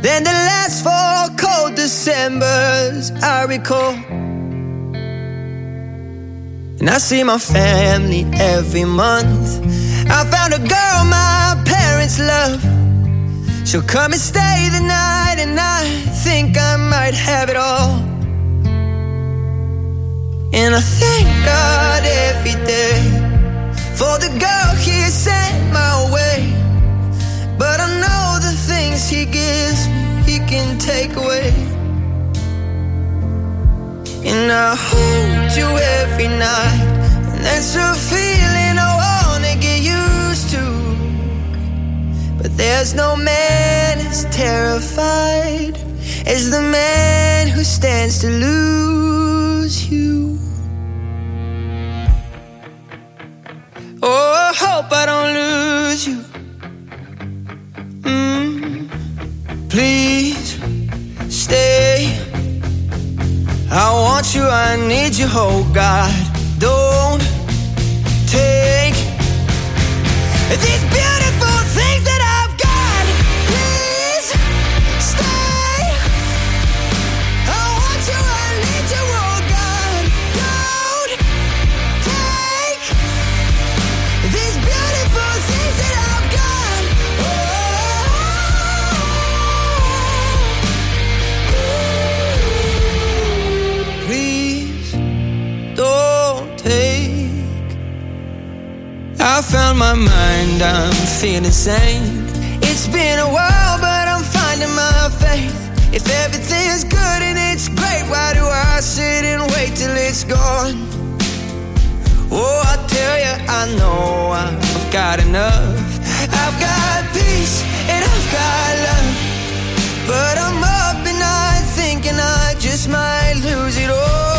than the last 4 cold Decembers I recall. And I see my family every month. I found a girl my parents love. She'll come and stay the night, and I think I might have it all. And I thank God every day for the girl He sent my way. But I know the things He gives me, He can take away. And I hold you every night, and that's a feeling I wanna get used to. But there's no man as terrified as the man who stands to lose you. Oh, I hope I don't lose you. Please stay. I want you, I need you, oh God. Don't take these beautiful things that I've got. Please stay. I want you, I need you, oh God. Don't take these beautiful things that I've got. Please don't take. I found my mind, I'm feeling sane. It's been a while, but I'm finding my faith. If everything's good and it's great, why do I sit and wait till it's gone? Oh, I tell you, I know I've got enough. I've got peace and I've got love. But I'm up and night thinking I just might lose it all.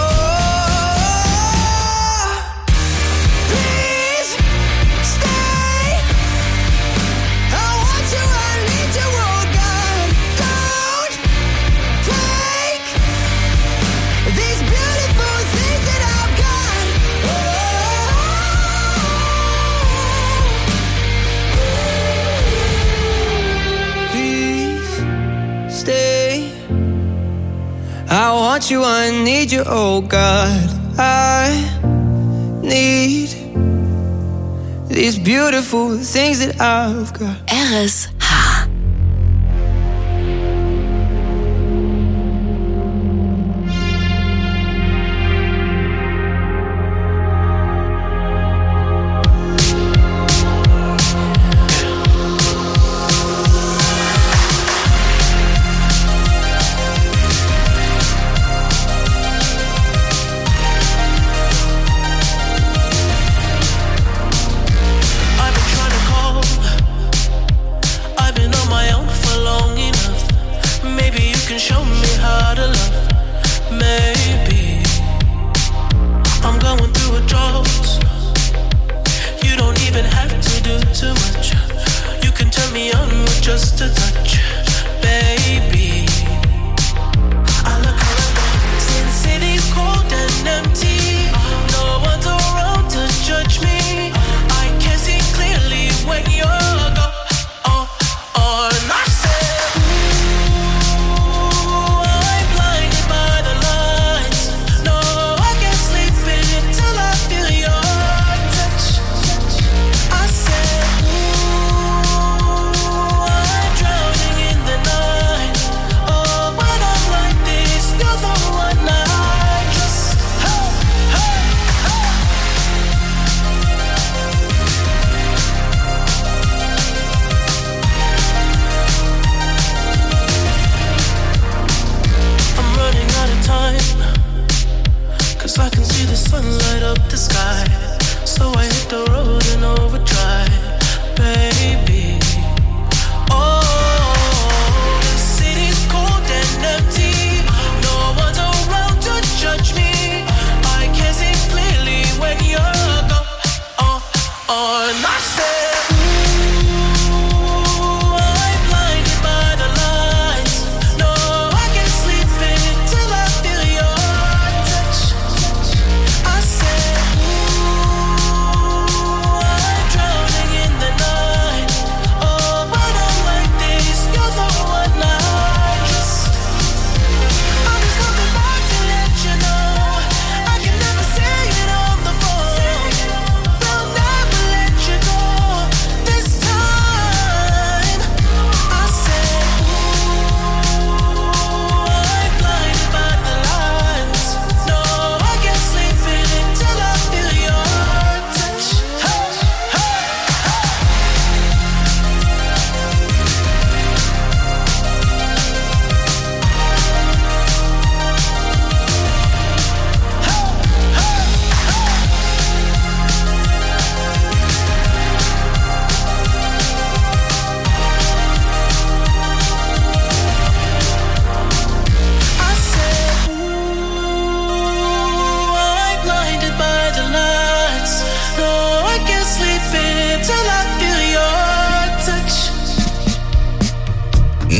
Please stay. I want you, I need you, oh God. Don't take these beautiful things that I've got. Please stay. I want you, I need you, oh God. I need these beautiful things that I've got. RSH. Drowning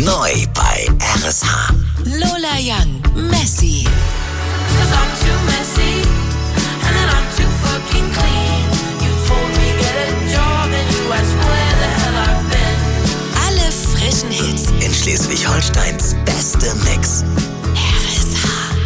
Neu bei RSH. Lola Young, Messy. 'Cause I'm too messy, and then I'm too fucking clean. You told me get a job and you asked where the hell I've been. Alle frischen Hits. In Schleswig-Holsteins beste Mix. RSH.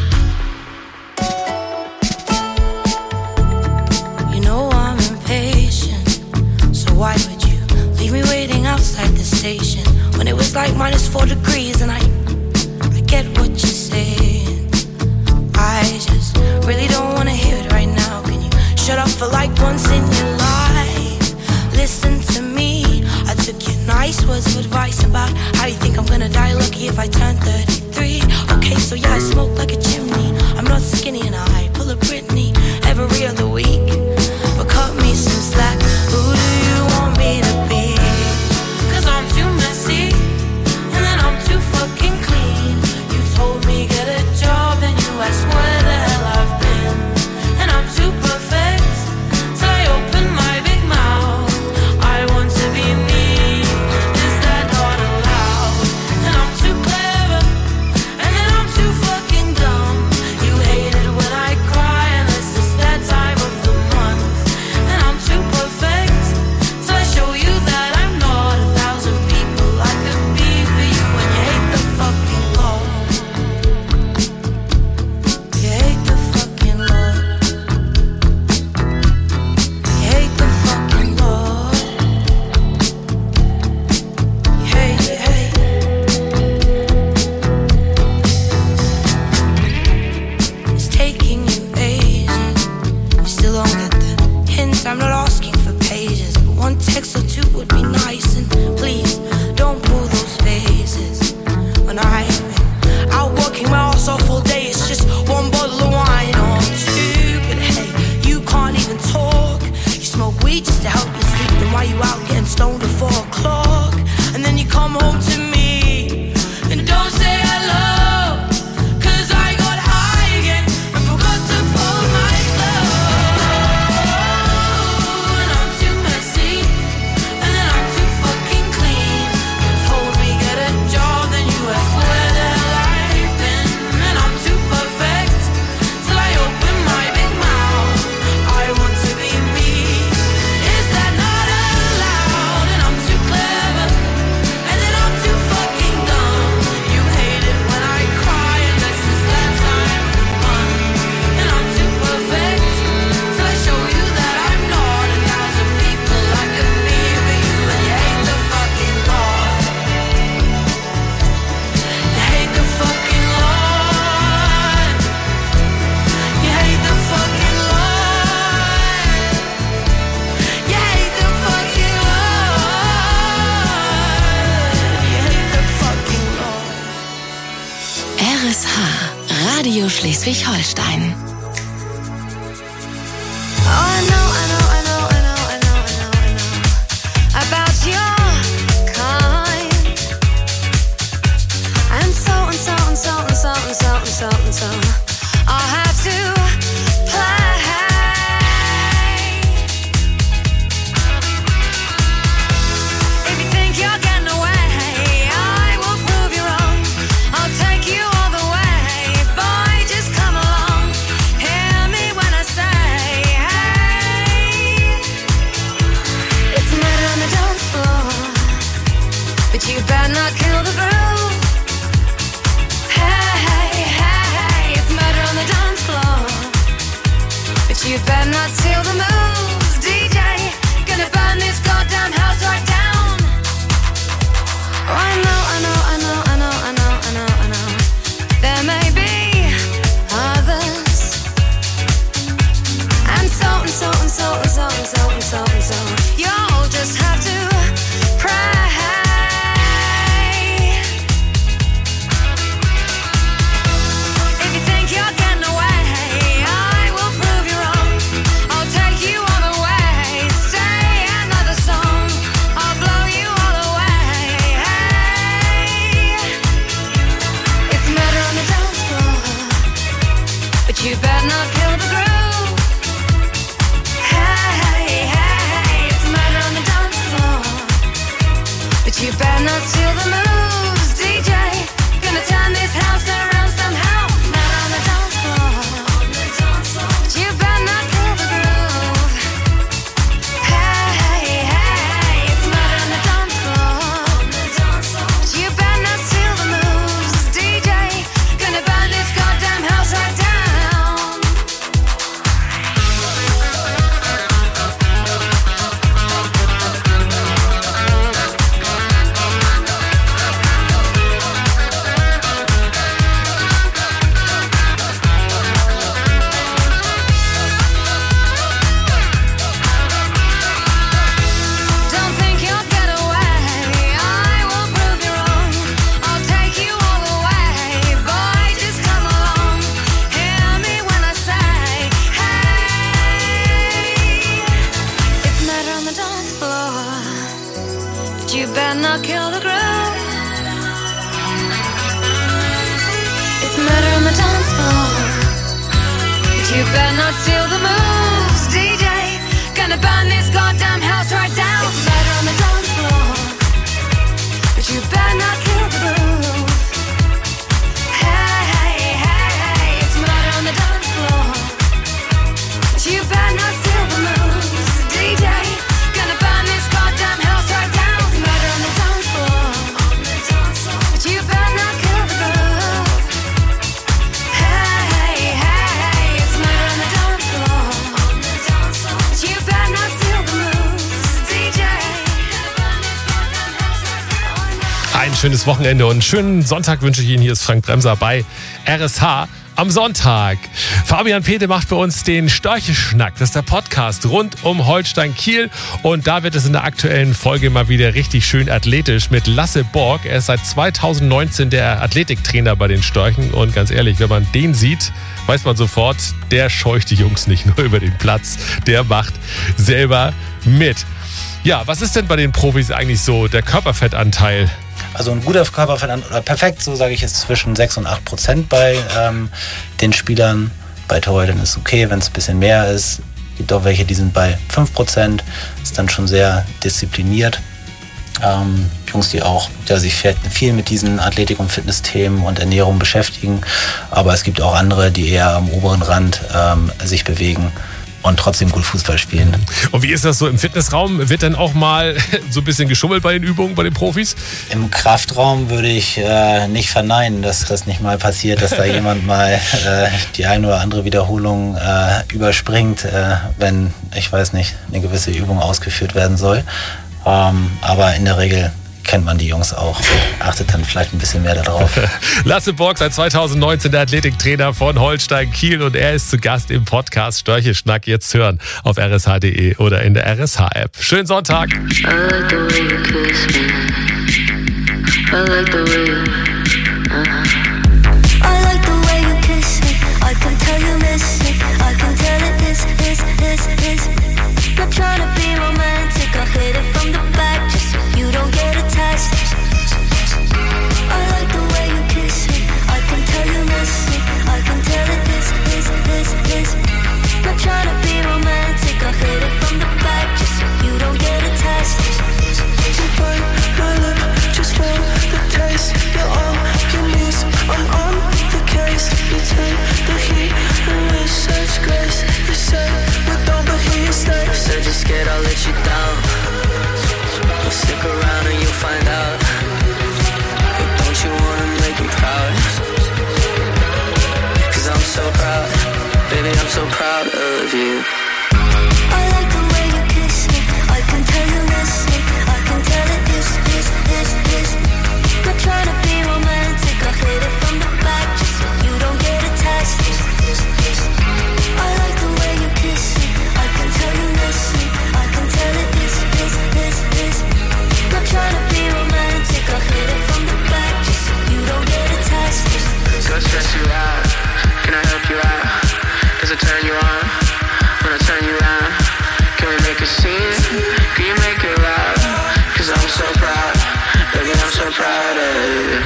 You know I'm impatient, so why would you leave me waiting outside the station when it was like -4 degrees and I get what you're saying. I just really don't wanna hear it right now. Can you shut up for like once in your life? Listen to me. I took your nice words of advice about how you think I'm gonna die lucky if I turn 33. Okay, so yeah, I smoke like a chimney. I'm not skinny and I pull a Britney every other week. But cut me some slack. Who do you want me to be? 'Cause I'm too messy, and then I'm too fucking clean. You told me get a job and you asked where the hell I've been. And I'm too perfect till I open my big mouth. I want to be me. Is that not allowed? And I'm too clever, and then I'm too fucking dumb. You hate it when I cry unless it's that time of the month. And I'm too perfect till I show you that I'm not 1,000 people I could be for you. And you hate the fucking Lord. You hate the fucking Lord. You hate the fucking Lord. You hate. It's taking you ages. You still don't get the hint. I'm not asking for pages, but one text or two would be nice. And please don't pull those faces. When I've been out working my ass off all day, it's just one bottle of wine or two. But hey, you can't even talk. You smoke weed just to help you sleep. Then why you out getting stoned at 4 o'clock? And then you come home to me and don't say hello. 'Cause I got high again and forgot to fold my clothes. And I'm too messy, and then I'm too fucking clean. You told me get a job, then you asked where the hell I've been. And I'm too perfect till I open my big mouth. I want to be me. Is that not allowed? And I'm too clever, and then I'm too fucking dumb. You hate it when I cry unless it's that time of the month. And I'm too perfect till I show you that I'm not 1,000 people I could be for you. And you hate the fucking Lord. You hate the fucking Lord. You hate the fucking Lord. You hate the fucking Lord. You hate the fucking Lord. RSH. Radio Schleswig-Holstein. Oh, I know about your kind. And so I'll have to play. If you think you're getting away, I will prove you wrong. I'll take you all the way. Boy, just come along. Hear me when I say, hey. It's a murder on the dance floor, but you better not kill the groove. Hey, it's murder on the dance floor, but you better not steal the moves. DJ, gonna burn this goddamn house right down. Oh, I know. There may be others, and so. You'll just have to pray. If you think you're getting away, I will prove you wrong. I'll take you all the better not steal the moves, DJ. Gonna burn this goddamn house right down. It's murder on the dance floor, but you better not kill the groove. Hey, hey, hey, hey, it's murder on the dance floor, but you better not steal the moves, DJ. Gonna burn this goddamn house right down. It's murder on the dance floor, but you better not kill the groove. Hey, hey, hey, it's murder on the dance floor, but you better not steal the moves, DJ. Ein schönes Wochenende und einen schönen Sonntag wünsche ich Ihnen. Hier ist Frank Bremser bei RSH am Sonntag. Fabian Pete macht für uns den Störche-Schnack. Das ist der Podcast rund um Holstein-Kiel. Und da wird es in der aktuellen Folge mal wieder richtig schön athletisch mit Lasse Borg. Er ist seit 2019 der Athletiktrainer bei den Störchen. Und ganz ehrlich, wenn man den sieht, weiß man sofort, der scheucht die Jungs nicht nur über den Platz. Der macht selber mit. Ja, was ist denn bei den Profis eigentlich so der Körperfettanteil? Also ein guter Körperfettanteil, oder perfekt, so sage ich, ist zwischen 6 und 8% bei den Spielern. Bei Torhütern ist es okay, wenn es ein bisschen mehr ist. Es gibt auch welche, die sind bei 5%. Ist dann schon sehr diszipliniert. Jungs, die auch sich viel mit diesen Athletik- und Fitnessthemen und Ernährung beschäftigen. Aber es gibt auch andere, die eher am oberen Rand sich bewegen und trotzdem gut Fußball spielen. Und wie ist das so im Fitnessraum? Wird dann auch mal so ein bisschen geschummelt bei den Übungen, bei den Profis? Im Kraftraum würde ich nicht verneinen, dass das nicht mal passiert, dass da jemand mal die eine oder andere Wiederholung überspringt, wenn, ich weiß nicht, eine gewisse Übung ausgeführt werden soll. Aber in der Regel kennt man die Jungs auch. Achtet dann vielleicht ein bisschen mehr darauf. Lasse Borg, seit 2019 der Athletiktrainer von Holstein Kiel und er ist zu Gast im Podcast Störche-Schnack. Jetzt hören auf rsh.de oder in der RSH-App. Schönen Sonntag. Not trying to be romantic, I hit it from the back just so you don't get attached. I like the way you kiss me, I can tell you miss it, I can tell it this. Not trying to be romantic, I hit it from the back just so you don't get attached. You bite my lip just for the taste, you're on your knees, I'm on the case. You take the heat and with such grace, you say we don't but he stays. Said you're scared I'll let you down, well stick around and you'll find out. But don't you wanna make me proud? Cause I'm so proud, baby I'm so proud of you. I like the way you kiss me, I can tell you miss it, I can tell it this. Not trying to be romantic, I hit it from the back just so you don't get attached. I like the way you kiss me, I can tell you miss it, I can tell it this. Not trying to be romantic, I hit it from the back just so you don't get attached. Go stress you out, can I help you out? Does it turn you on when I turn you around? Can we make a scene? Can you make it loud? Cause I'm so proud, baby I'm so proud of you.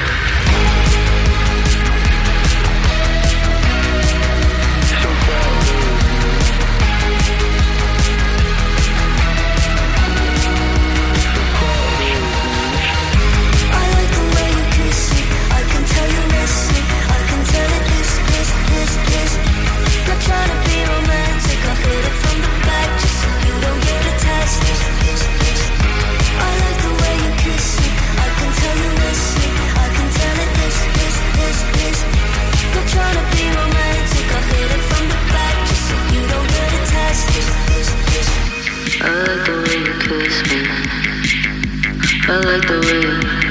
Trying to be romantic, I hit it from the back just so you don't get attached. I like the way you kiss me, I can tell you miss it, I can tell it this. Not trying to be romantic, I hit it from the back just so you don't get attached. I like the way you kiss me, I like the way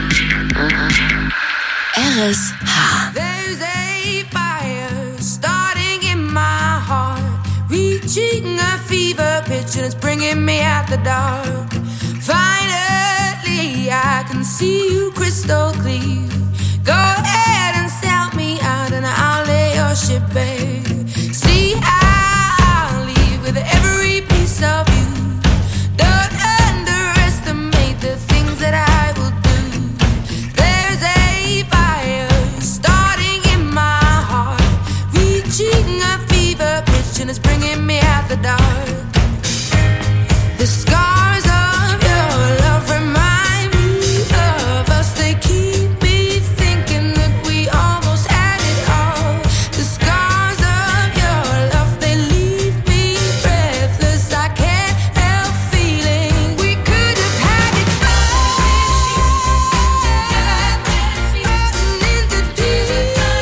RSH. There's a fire starting in my heart, reaching a fever pitch and it's bringing me out the dark. Finally, I can see you crystal clear. Go ahead and sell me out and I'll lay your ship bare. See, I'll leave with every piece of you. Don't underestimate the things that I will do. There's a fire starting in my heart, reaching a fever pitch and it's the dark. The scars of your love remind me of us. They keep me thinking that we almost had it all. The scars of your love, they leave me breathless. I can't help feeling we could have had it all. Rolling in the deep.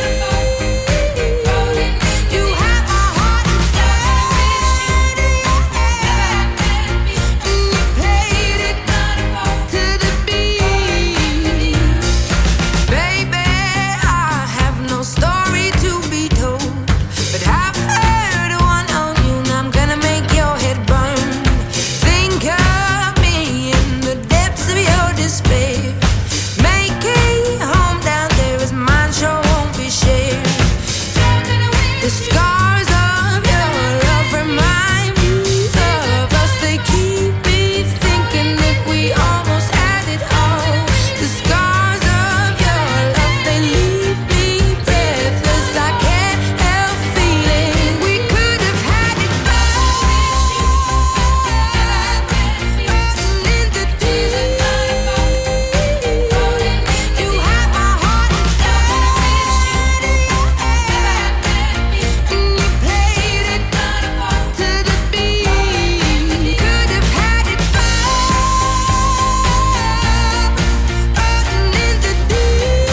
You have my heart inside. And you played it to the beat. Baby, I have no story to be told, but I've heard one on you, and I'm gonna make your head burn. Think of me in the depths of your despair. Making home down there is mine, sure won't be shared. The scars of your love remind me of us. They keep me thinking that we almost had it all. The scars of your love, they leave me breathless. I can't help feeling we could have had it all. Rolling in the deep. You have my heart inside. And you played it to the beat. Could have had it all. Rolling in the deep.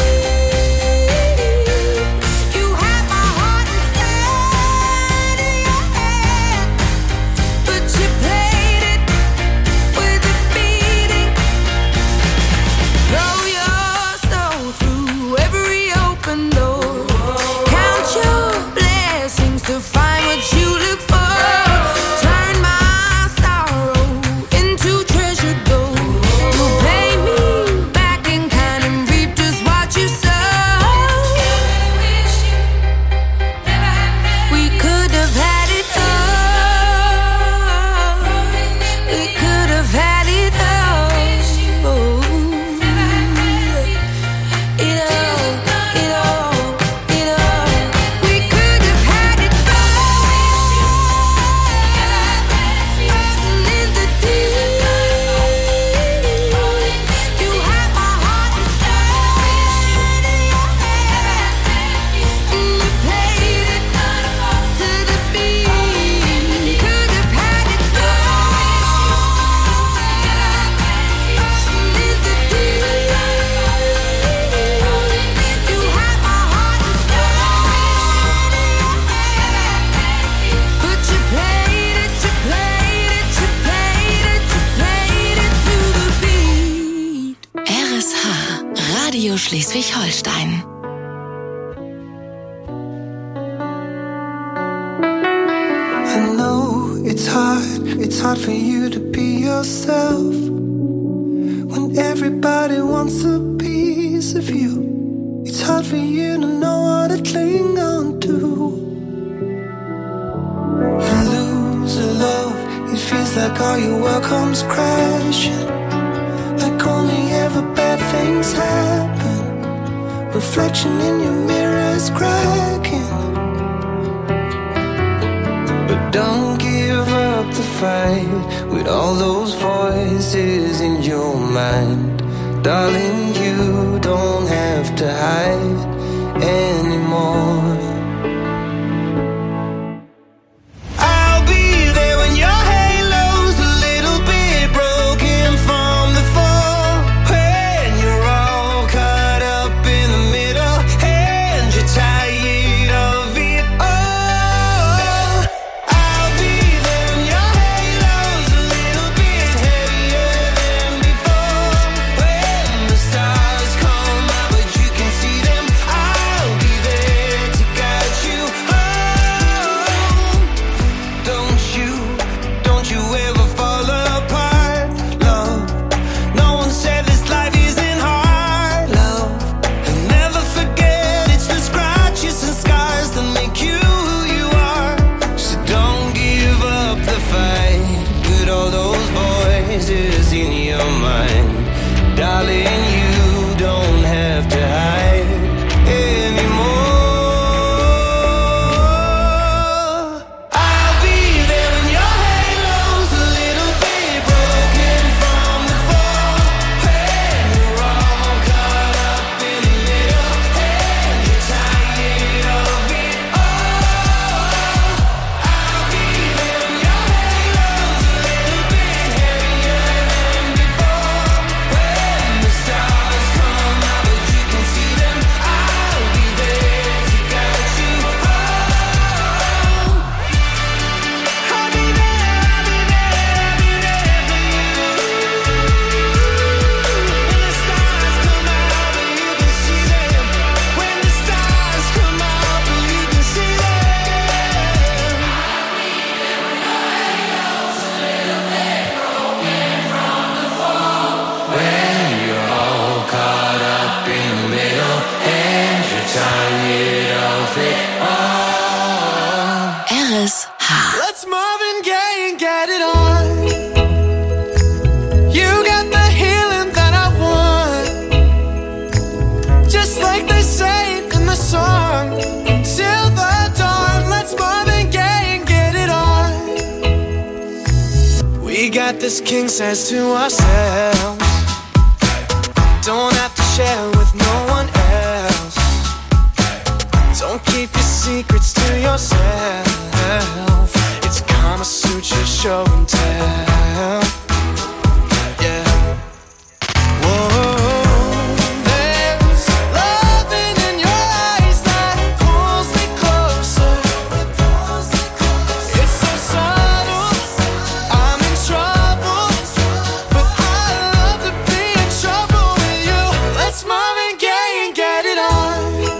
You have my heart inside of your hand, but you played it with a beating. Throw your soul through every open door. Count your blessings to find what you look for. Turn my sorrow into treasured gold. You pay me back in kind and reap just what you sow. We could have had it all. We could have had it all. It all. We could have had it all. In the deep. You have my heart inside. And you played it to the beat. Could have had it all. In the deep. You have my heart inside. But you played it to the beat. RSH, Radio Schleswig-Holstein. I know it's hard for you to be yourself when everybody wants a piece of you. It's hard for you to know what to cling on to. You lose a love, it feels like all your world comes crashing, like only ever bad things happen. Reflection in your mirror is cracking. But don't give up the fight with all those voices in your mind. Darling, you don't have to hide anymore. I'll be there when your halo's a little bit broken from the fall. When you're all caught up in the middle and you're tired of it all. I'll be there when your halo's a little bit heavier than before. When the stars come RSH. Let's Marvin Gaye and get it on. You got the healing that I want, just like they say in the song. Till the dawn, let's Marvin Gaye and get it on. We got this king size to ourselves. Don't have to share with no one else. Don't keep your secrets to yourself. It's Kama Sutra show and tell. Yeah. Whoa. There's loving in your eyes that pulls me closer. It's so subtle, I'm in trouble, but I love to be in trouble with you. Let's Marvin Gaye and get it on.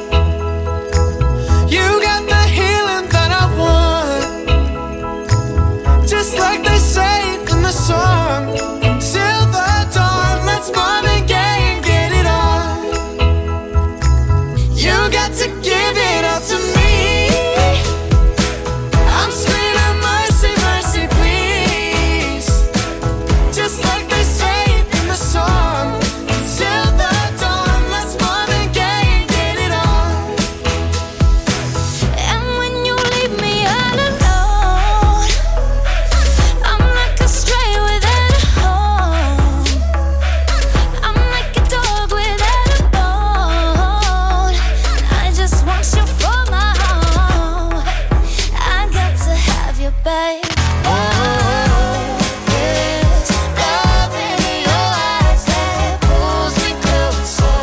You got the healing that I want, just like they say in the song. Till the dawn, let's Marvin Gaye and get it on. You got to give it up to me. I'm screaming mercy, mercy, please. Just like they say in the song. Till the dawn, let's Marvin Gaye and get it on. And when you leave me all alone, I'm like a stray without a home. I'm like a dog without a bone. I just want you for my home. I got to have you, babe. Oh, there's love in your eyes that pulls me closer.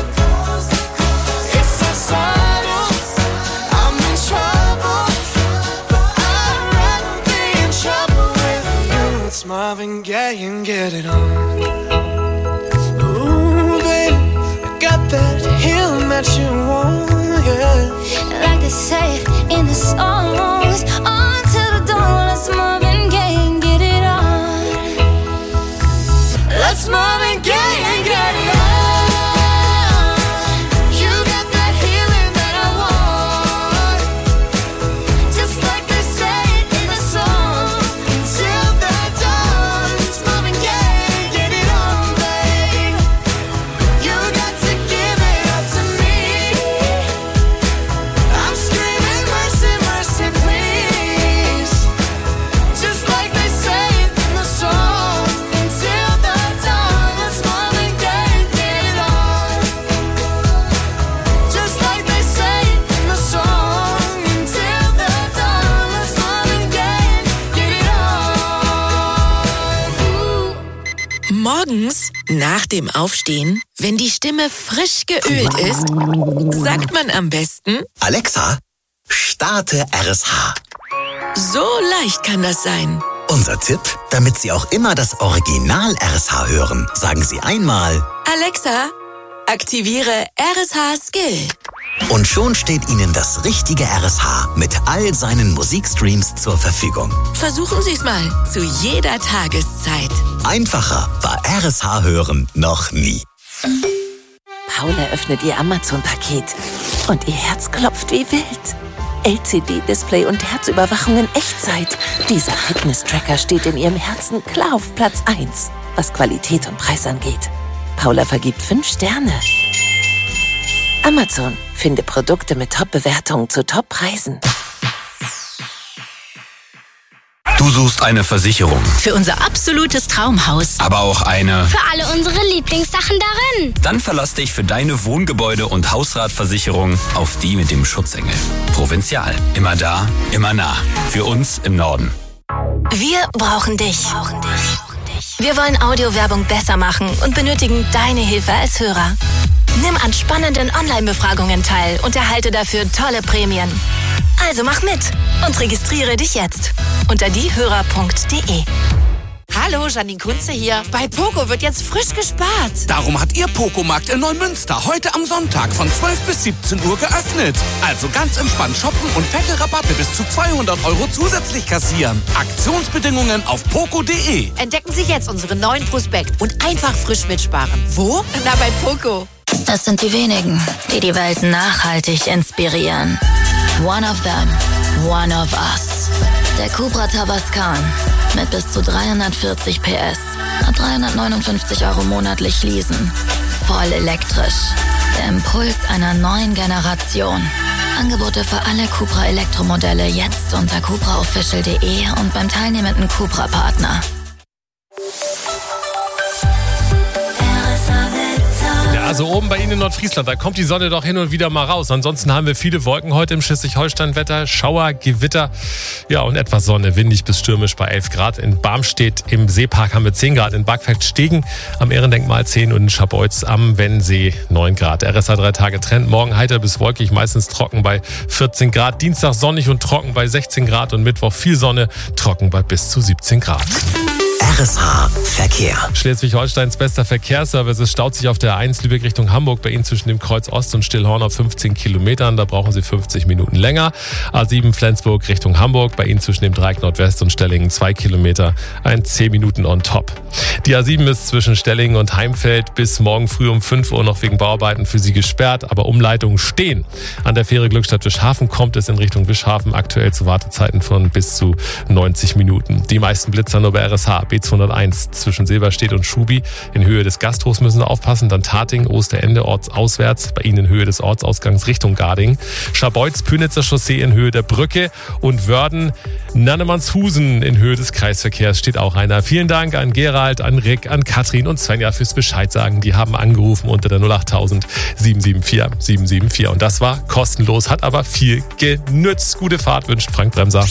It's so subtle, I'm in trouble, but I'd rather be in trouble with you. It's Marvin Gaye and get it on. Ooh, baby, I got that healing that you want, yeah. Like they say in the songs, on to the dawn, let's Marvin Gaye and get it on. Let's Marvin Gaye and get it on. You got that healing that I want, just like they say in the song. Till the dawn, it's Marvin Gaye and get it on, babe. You got to give it up to me. I'm screaming mercy, mercy, please. Just like they say in the song. Until the dawn, let's Marvin Gaye and get it on. Just like they say in the song. Until the dawn, let's Marvin Gaye and get it on. Morgens nach dem Aufstehen, wenn die Stimme frisch geölt ist, sagt man am besten, Alexa, starte RSH. so leicht kann das sein. Unser Tipp, damit Sie auch immer das Original RSH hören, sagen Sie einmal Alexa, aktiviere RSH Skill. und schon steht Ihnen das richtige RSH mit all seinen Musikstreams zur Verfügung. Versuchen Sie es mal zu jeder Tageszeit. Einfacher war RSH hören noch nie. Paula öffnet ihr Amazon-Paket und ihr Herz klopft wie wild. LCD-Display und Herzüberwachung in Echtzeit. Dieser Fitness-Tracker steht in ihrem Herzen klar auf Platz 1, was Qualität und Preis angeht. Paula vergibt 5 Sterne. Amazon, finde Produkte mit Top-Bewertungen zu Top-Preisen. Du suchst eine Versicherung, Für unser absolutes Traumhaus. aber auch eine. Für alle unsere Lieblingssachen darin. Dann verlass dich für deine Wohngebäude- und Hausratversicherung auf die mit dem Schutzengel. Provinzial. Immer da, immer nah. Für uns im Norden. Wir brauchen dich. Wir wollen Audiowerbung besser machen und benötigen deine Hilfe als Hörer. Nimm an spannenden Online-Befragungen teil und erhalte dafür tolle Prämien. Also mach mit und registriere dich jetzt unter diehörer.de. Hallo, Janine Kunze hier. Bei Poco wird jetzt frisch gespart. Darum hat Ihr Poco-Markt in Neumünster heute am Sonntag von 12 bis 17 Uhr geöffnet. Also ganz entspannt shoppen und fette Rabatte bis zu 200 € zusätzlich kassieren. Aktionsbedingungen auf poco.de. Entdecken Sie jetzt unseren neuen Prospekt und einfach frisch mitsparen. Wo? Na, bei Poco. Es sind die wenigen, die die Welt nachhaltig inspirieren. One of them, one of us. Der Cupra Tavascan mit bis zu 340 PS. Ab 359 € monatlich leasen. Voll elektrisch. Der Impuls einer neuen Generation. Angebote für alle Cupra Elektromodelle jetzt unter cupraofficial.de und beim teilnehmenden Cupra-Partner. Also oben bei Ihnen in Nordfriesland, da kommt die Sonne doch hin und wieder mal raus. Ansonsten haben wir viele Wolken heute im Schleswig-Holstein-Wetter, Schauer, Gewitter, ja und etwas Sonne, windig bis stürmisch bei 11 Grad. In Barmstedt im Seepark haben wir 10 Grad, in Bargfeld-Stegen am Ehrendenkmal 10 und in Scharbeutz am Wennsee 9 Grad. RSA 3 Tage Trend, morgen heiter bis wolkig, meistens trocken bei 14 Grad. Dienstag sonnig und trocken bei 16 Grad und Mittwoch viel Sonne, trocken bei bis zu 17 Grad. RSH Verkehr. Schleswig-Holsteins bester Verkehrsservice. Es staut sich auf der A1 Lübeck Richtung Hamburg bei Ihnen zwischen dem Kreuz Ost und Stillhorn auf 15 Kilometern. Da brauchen Sie 50 Minuten länger. A7 Flensburg Richtung Hamburg bei Ihnen zwischen dem Dreieck Nordwest und Stellingen 2 Kilometer. 10 Minuten on top. Die A7 ist zwischen Stellingen und Heimfeld bis morgen früh um 5 Uhr noch wegen Bauarbeiten für Sie gesperrt, aber Umleitungen stehen. An der Fähre Glückstadt-Wischhafen kommt es in Richtung Wischhafen aktuell zu Wartezeiten von bis zu 90 Minuten. Die meisten Blitzer nur bei RSH. B201 zwischen Silberstedt und Schubi. In Höhe des Gasthofs müssen Sie aufpassen. Dann Tating, Osterende, ortsauswärts. Bei Ihnen in Höhe des Ortsausgangs Richtung Garding. Scharbeutz, Pönitzer Chaussee in Höhe der Brücke. Und Wörden, Nannemannshusen in Höhe des Kreisverkehrs steht auch einer. Vielen Dank an Gerald, an Rick, an Katrin und Svenja fürs Bescheid sagen. Die haben angerufen unter der 08000 774 774. Und das war kostenlos, hat aber viel genützt. Gute Fahrt wünscht Frank Bremser.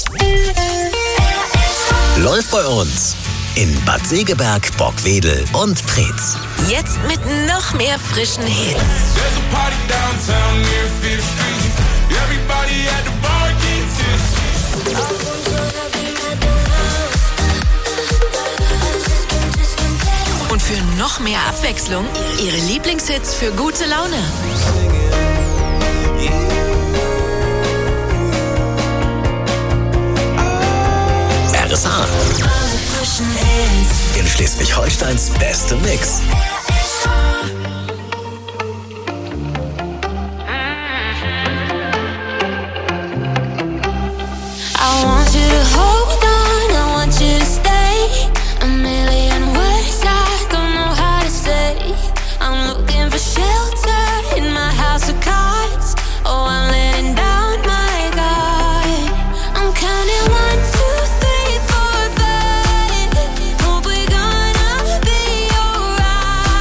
Läuft bei uns in Bad Segeberg, Borgwedel und Preetz. Jetzt mit noch mehr frischen Hits. Und für noch mehr Abwechslung, Ihre Lieblingshits für gute Laune. RSH. In Schleswig-Holsteins beste Mix. I want you to hold on, I want you to stay. A million words I don't know how to say. I'm looking for shelter in my house of cards. Oh, I'm letting down my guard. I'm counting 1, 2, 3, 4, 5. Hope we're gonna be alright.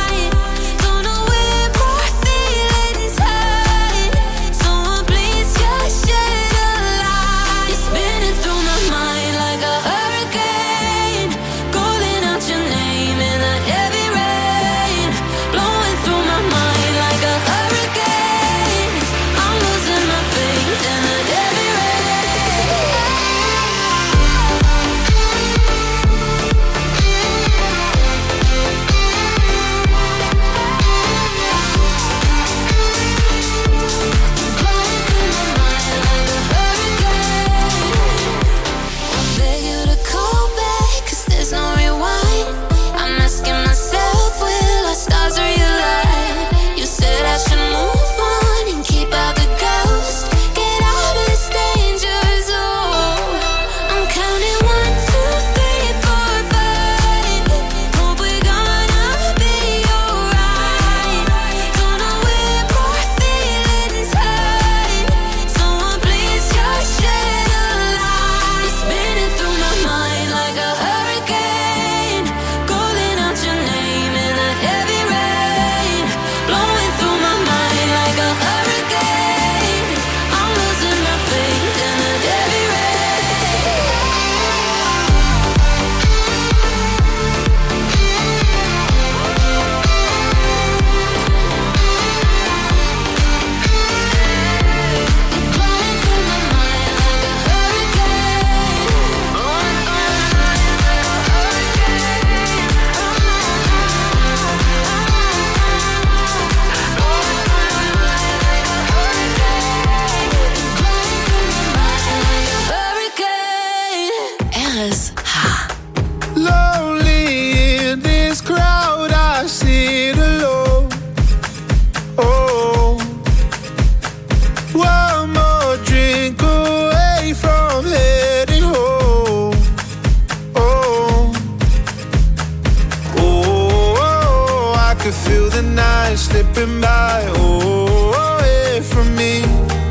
from me.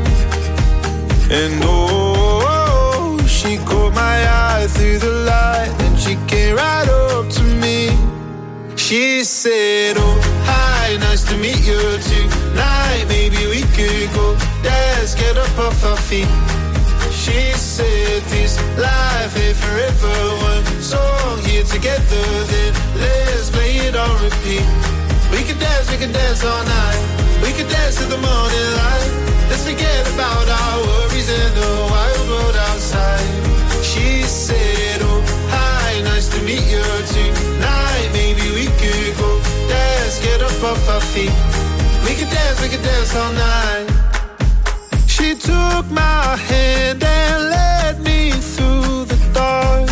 And oh, she caught my eye through the light, and she came right up to me. She said, oh, hi, nice to meet you tonight. Maybe we could go dance, get up off our feet. She said, this life ain't forever. One song here together, then let's play it on repeat. We could dance all night. We could dance till the morning light. Let's forget about our worries in the wild world outside. She said, oh, hi, nice to meet you tonight. Maybe we could go dance, get up off our feet. We could dance all night. She took my hand and led me through the dark.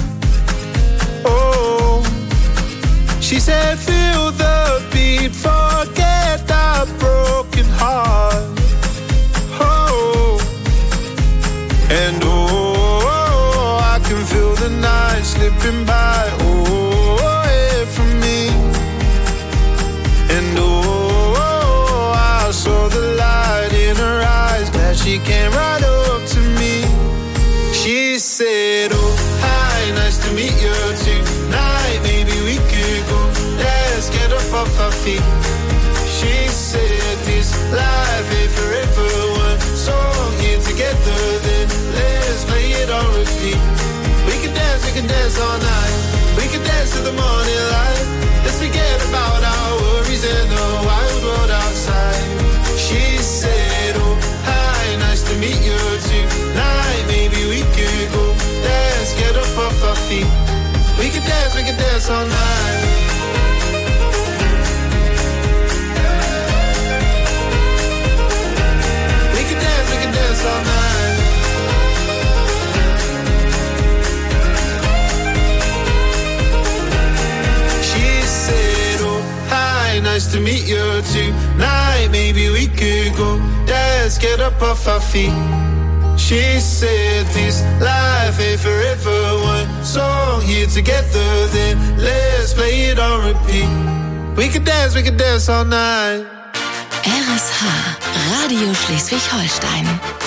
Oh, she said, feel the beat, forget our broken heart. Oh, and oh, I can feel the night slipping by. Oh, away from me. And oh, I saw the light in her eyes. Glad she came right up to me. She said, oh, hi, nice to meet you tonight. Maybe we could go dance, get up off our feet. She said, this life ain't forever. One song here together, then let's play it on repeat. We can dance all night. We can dance till the morning light. Let's forget about our worries in the wild world outside. She said, oh, hi, nice to meet you tonight. Maybe we could go dance, get up off our feet. We can dance all night. We can dance all night. She said, oh, hi, nice to meet you tonight. Maybe we could go dance, get up off our feet. She said, this life ain't forever. One song here together, then let's play it on repeat. We could dance all night. RSH, Radio Schleswig-Holstein.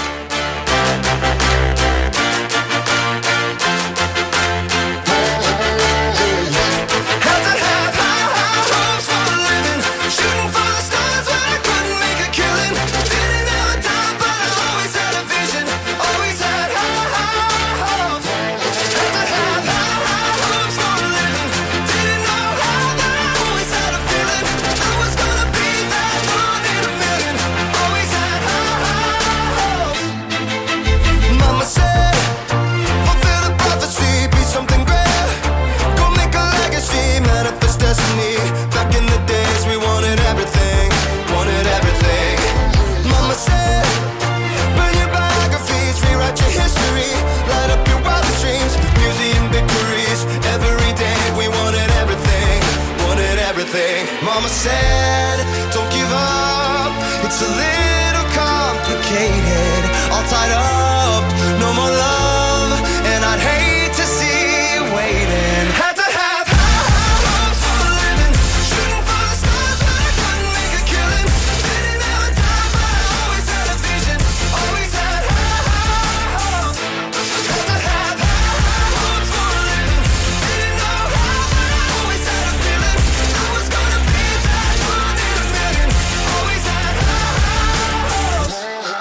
Mama said, don't give up, it's a little complicated. All tied up, no more love, and I'd hate to see you waiting. Had to have high hopes for a living, shooting for the stars, but I couldn't make a killing. Didn't have a time, but I always had a vision, always had high hopes. Had to have high hopes for a living, didn't know how, but I always had a feeling I was gonna be that one in a million. Always had high hopes.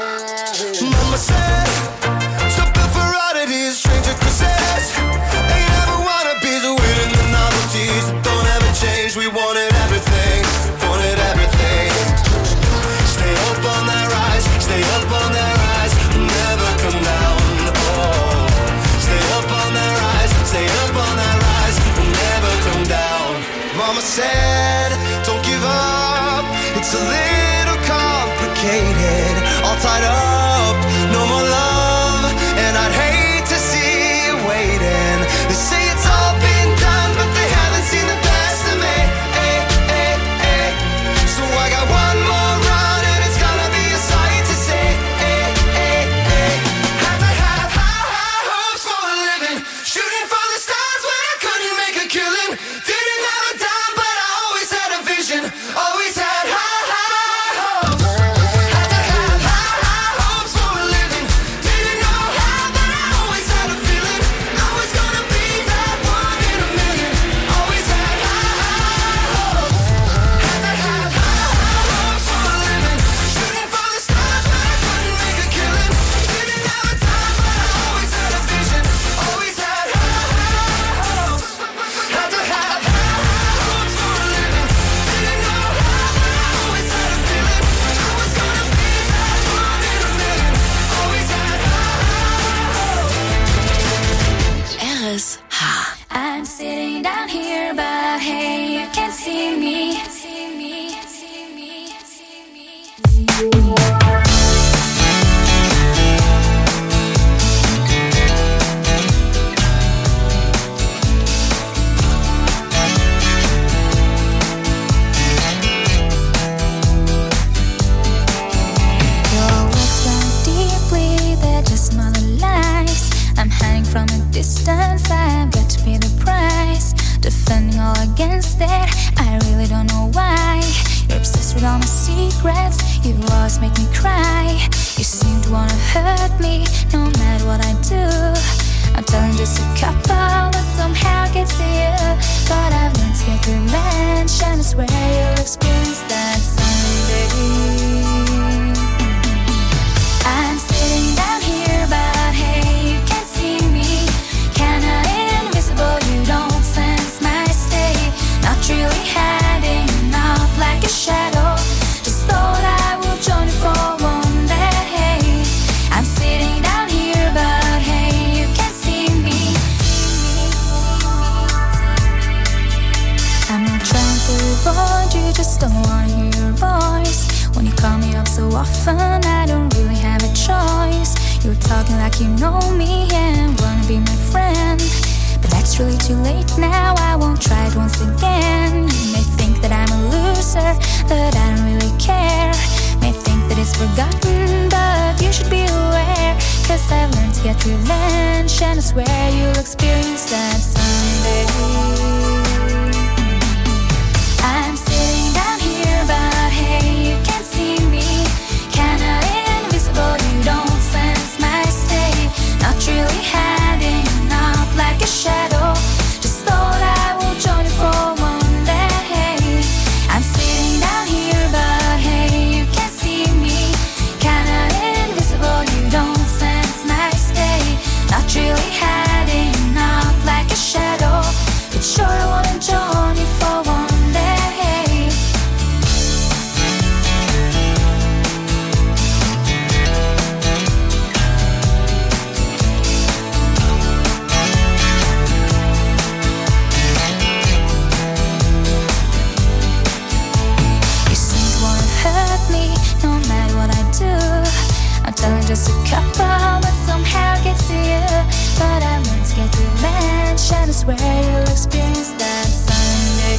Mama said, something for oddities, stranger possess. Ain't ever wannabes, waiting the novelties that don't ever change. We wanted everything, wanted everything. Stay up on that rise, stay up on that rise, never come down. Oh, stay up on that rise, stay up on that rise, never come down. Mama said, don't give up, it's a little complicated. All tied up, no more love, and I'd hate to see you waiting. They say it's all been done, but they haven't seen the best of me. So I got one more run, and it's gonna be a sight to see. Had to have high hopes for a living, shooting for the stars when I couldn't make a killing. Didn't have a dime, but I always had a vision, always had high hopes. Had to have high distance, I've got to pay the price. Defending all against that, I really don't know why. You're obsessed with all my secrets, you always make me cry. You seem to wanna hurt me, no matter what I do. I'm telling just a couple, but somehow it gets to you. But I've learned to get revenge, and I swear you'll experience that someday. I'm sitting down here, but hey, you can't see me. Kinda invisible, you don't sense my state. Not really hiding out like a shadow. Just thought I would join you for one day. I'm sitting down here, but hey, you can't see me. I'm not trying to avoid you, just don't wanna hear your voice. When you call me up so often, I don't really have a choice. You're talking like you know me and wanna be my friend, but that's really too late now, I won't try it once again. You may think that I'm a loser, but I don't really care. May think that it's forgotten, but you should be aware. Cause I've learned to get revenge, and I swear you'll experience that someday. I'm sitting down here, but hey, you can't see me. Kinda invisible, you don't sense my state. Not really hiding out like a shadow. Just thought I would join you for one day. I'm sitting down here, but hey, you can't see me. Kinda invisible, you don't sense my state. Not really hiding out like a shadow. But sure I wanna join you for one day. I'm telling just a couple, but somehow it gets to you. But I learned to get revenge, and I swear you'll experience that someday.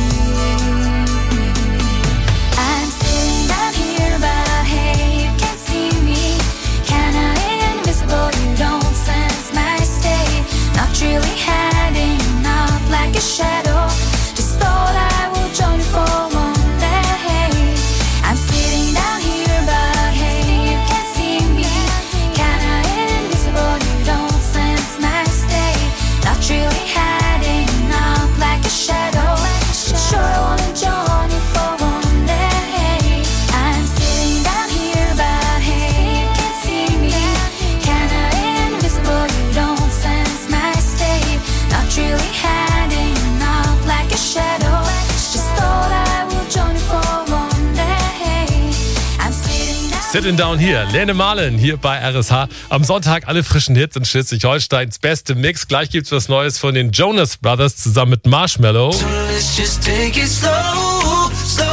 I'm sitting down here, but hey, you can't see me. Kinda invisible, you don't sense my state. Not really hiding out like a shadow. Just thought I would join you for one day. I'm sitting down here, but hey, you can't see me. Kinda invisible, you don't sense my state. Not really hiding out like a shadow. Sure I wanna join you for one day. I'm sitting down here, but hey, you can't see me. Kinda invisible, you don't sense my state. Not really hiding out like a shadow. Just thought I would join you for one day. I'm sitting down. Sitting Down Here, Lene Marlin hier bei RSH. Am Sonntag alle frischen Hits in Schleswig-Holsteins beste Mix. Gleich gibt's was Neues von den Jonas Brothers zusammen mit Marshmello. So let's just take it slow,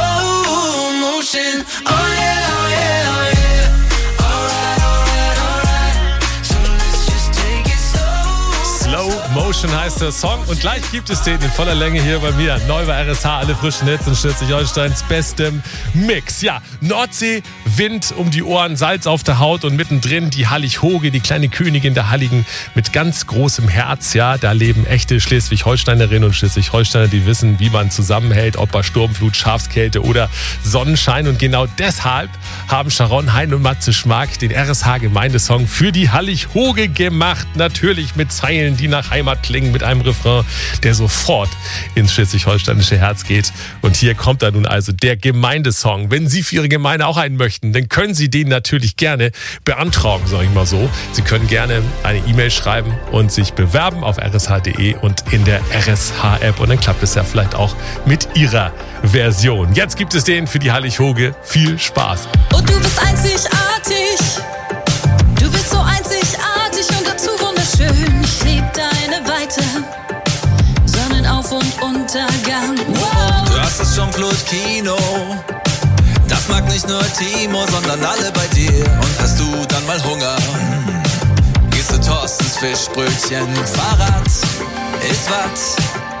slow motion. Oh yeah, oh yeah, oh yeah. Alright, alright, alright. So let's just take it slow. Slow Motion heißt der Song und gleich gibt es den in voller Länge hier bei mir. Neu bei RSH, alle frischen Hits in Schleswig-Holsteins bestem Mix. Ja, Nordsee, Wind um die Ohren, Salz auf der Haut und mittendrin die Hallig-Hoge, die kleine Königin der Halligen mit ganz großem Herz. Ja, da leben echte Schleswig-Holsteinerinnen und Schleswig-Holsteiner, die wissen, wie man zusammenhält, ob bei Sturmflut, Schafskälte oder Sonnenschein. Und genau deshalb haben Sharon, Hein und Matze Schmark den RSH-Gemeindesong für die Hallig-Hoge gemacht. Natürlich mit Zeilen, die nach Heimat klingen, mit einem Refrain, der sofort ins schleswig-holsteinische Herz geht. Und hier kommt dann nun also der Gemeindesong. Wenn Sie für Ihre Gemeinde auch einen möchten, dann können Sie den natürlich gerne beantragen, sage ich mal so. Sie können gerne eine E-Mail schreiben und sich bewerben auf rsh.de und in der RSH-App. Und dann klappt es ja vielleicht auch mit Ihrer Version. Jetzt gibt es den für die Hallig-Hoge. Viel Spaß. Und du bist einzigartig. Du bist so einzigartig und dazu wunderschön. Ich lieb deine Weite. Sonnenauf- und Untergang. Wow. Du hast das Sturmflut-Kino. Das mag nicht nur Timo, sondern alle bei dir. Und hast du dann mal Hunger? Gehst du Thorstens Fischbrötchen? Fahrrad ist was.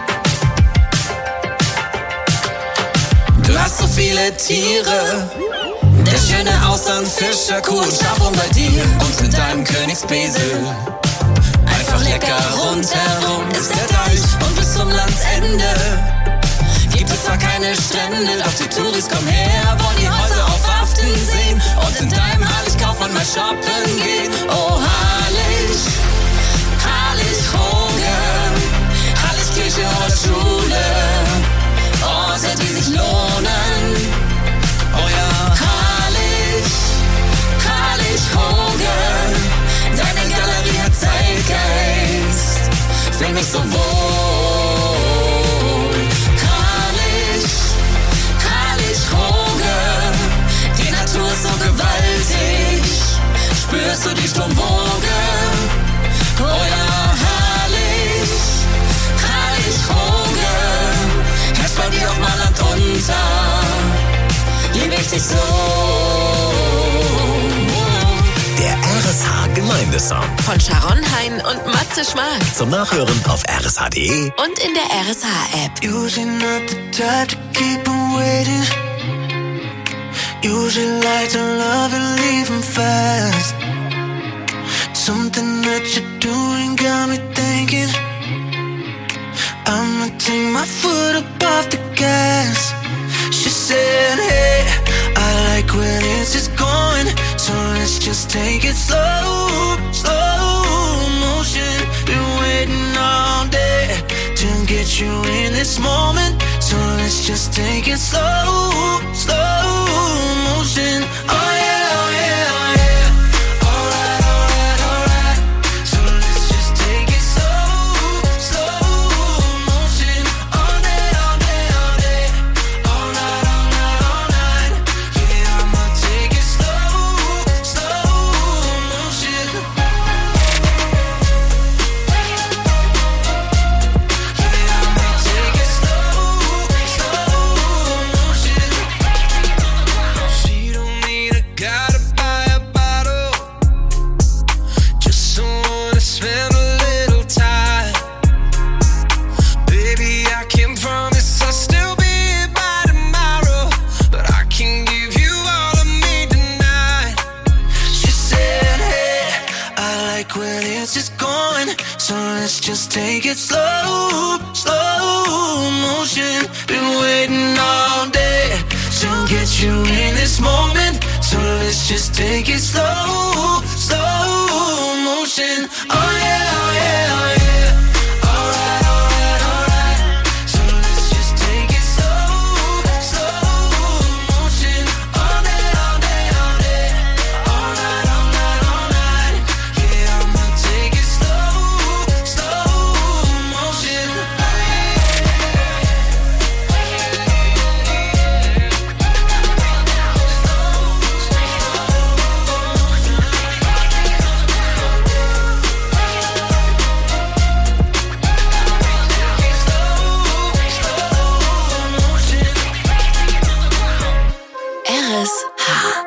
Du hast so viele Tiere. Der schöne Austern, Fischer, Kuh und Schaf und bei dir. Und mit deinem Königsbesel ein einfach lecker. Rundherum ist der Deich und bis zum Landsende gibt es zwar keine Strände, doch die Touris kommen her, wollen die Häuser auf Aften sehen und in deinem Hallig-Kaufmann mal shoppen gehen. Oh, herrlich, herrlich Hoge, herrlich Kirche oder Schule, Orte, die sich lohnen. Oh ja, herrlich, herrlich Hoge, deine Galerie hat Zeitgeist, fühl mich so wohl. Herrlich, herrlich Hoge, die Natur ist so gewaltig, spürst du die Sturmwoge? Oh ja, herrlich, herrlich Hoge, herrscht bei dir auch mal Land unter, lieb ich dich so. Der RSH-Gemeindesong Von Sharon Hein und Matze Schmark. zum Nachhören auf rsh.de. Und in der RSH-App. Usually not the type to keep him waiting. Usually like to love and leave him fast. Something that you're doing got me thinking I'ma take my foot up off the gas. She said, hey, I like when it's just going, so let's just take it slow, slow motion. Been waiting all day to get you in this moment, so let's just take it slow, slow motion. Oh yeah, oh yeah, oh yeah. Alright, alright, alright. So let's just take it slow, slow motion. All day, all day, all day. All night, all night, all night. Yeah, I'ma take it slow, slow motion. Yeah, I'ma take it slow, slow motion. She don't need a guy to buy a bottle, just someone to spend a little time. Baby, I can promise I'll still be here by tomorrow, but I can give you all of me tonight. She said, hey, I like when it's just going, so let's just take it slow, slow motion. Been waiting all day to get you in this moment, so let's just take it slow, slow motion. Oh yeah, oh yeah, oh yeah. Alright, alright, alright. So let's just take it slow, slow motion. All day, all day, all day. All night, all night, all night. Yeah, I'ma take it slow, slow motion. RSH.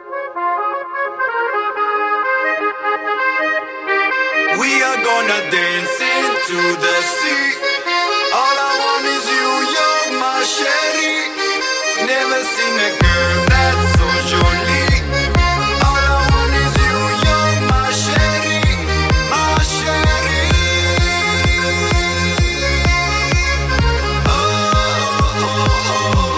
We are gonna dance into the sea. All I want is you, you're my sherry. Never seen a girl that's so surely. All I want is you, you're my sherry, my sherry. Oh, oh, oh, oh.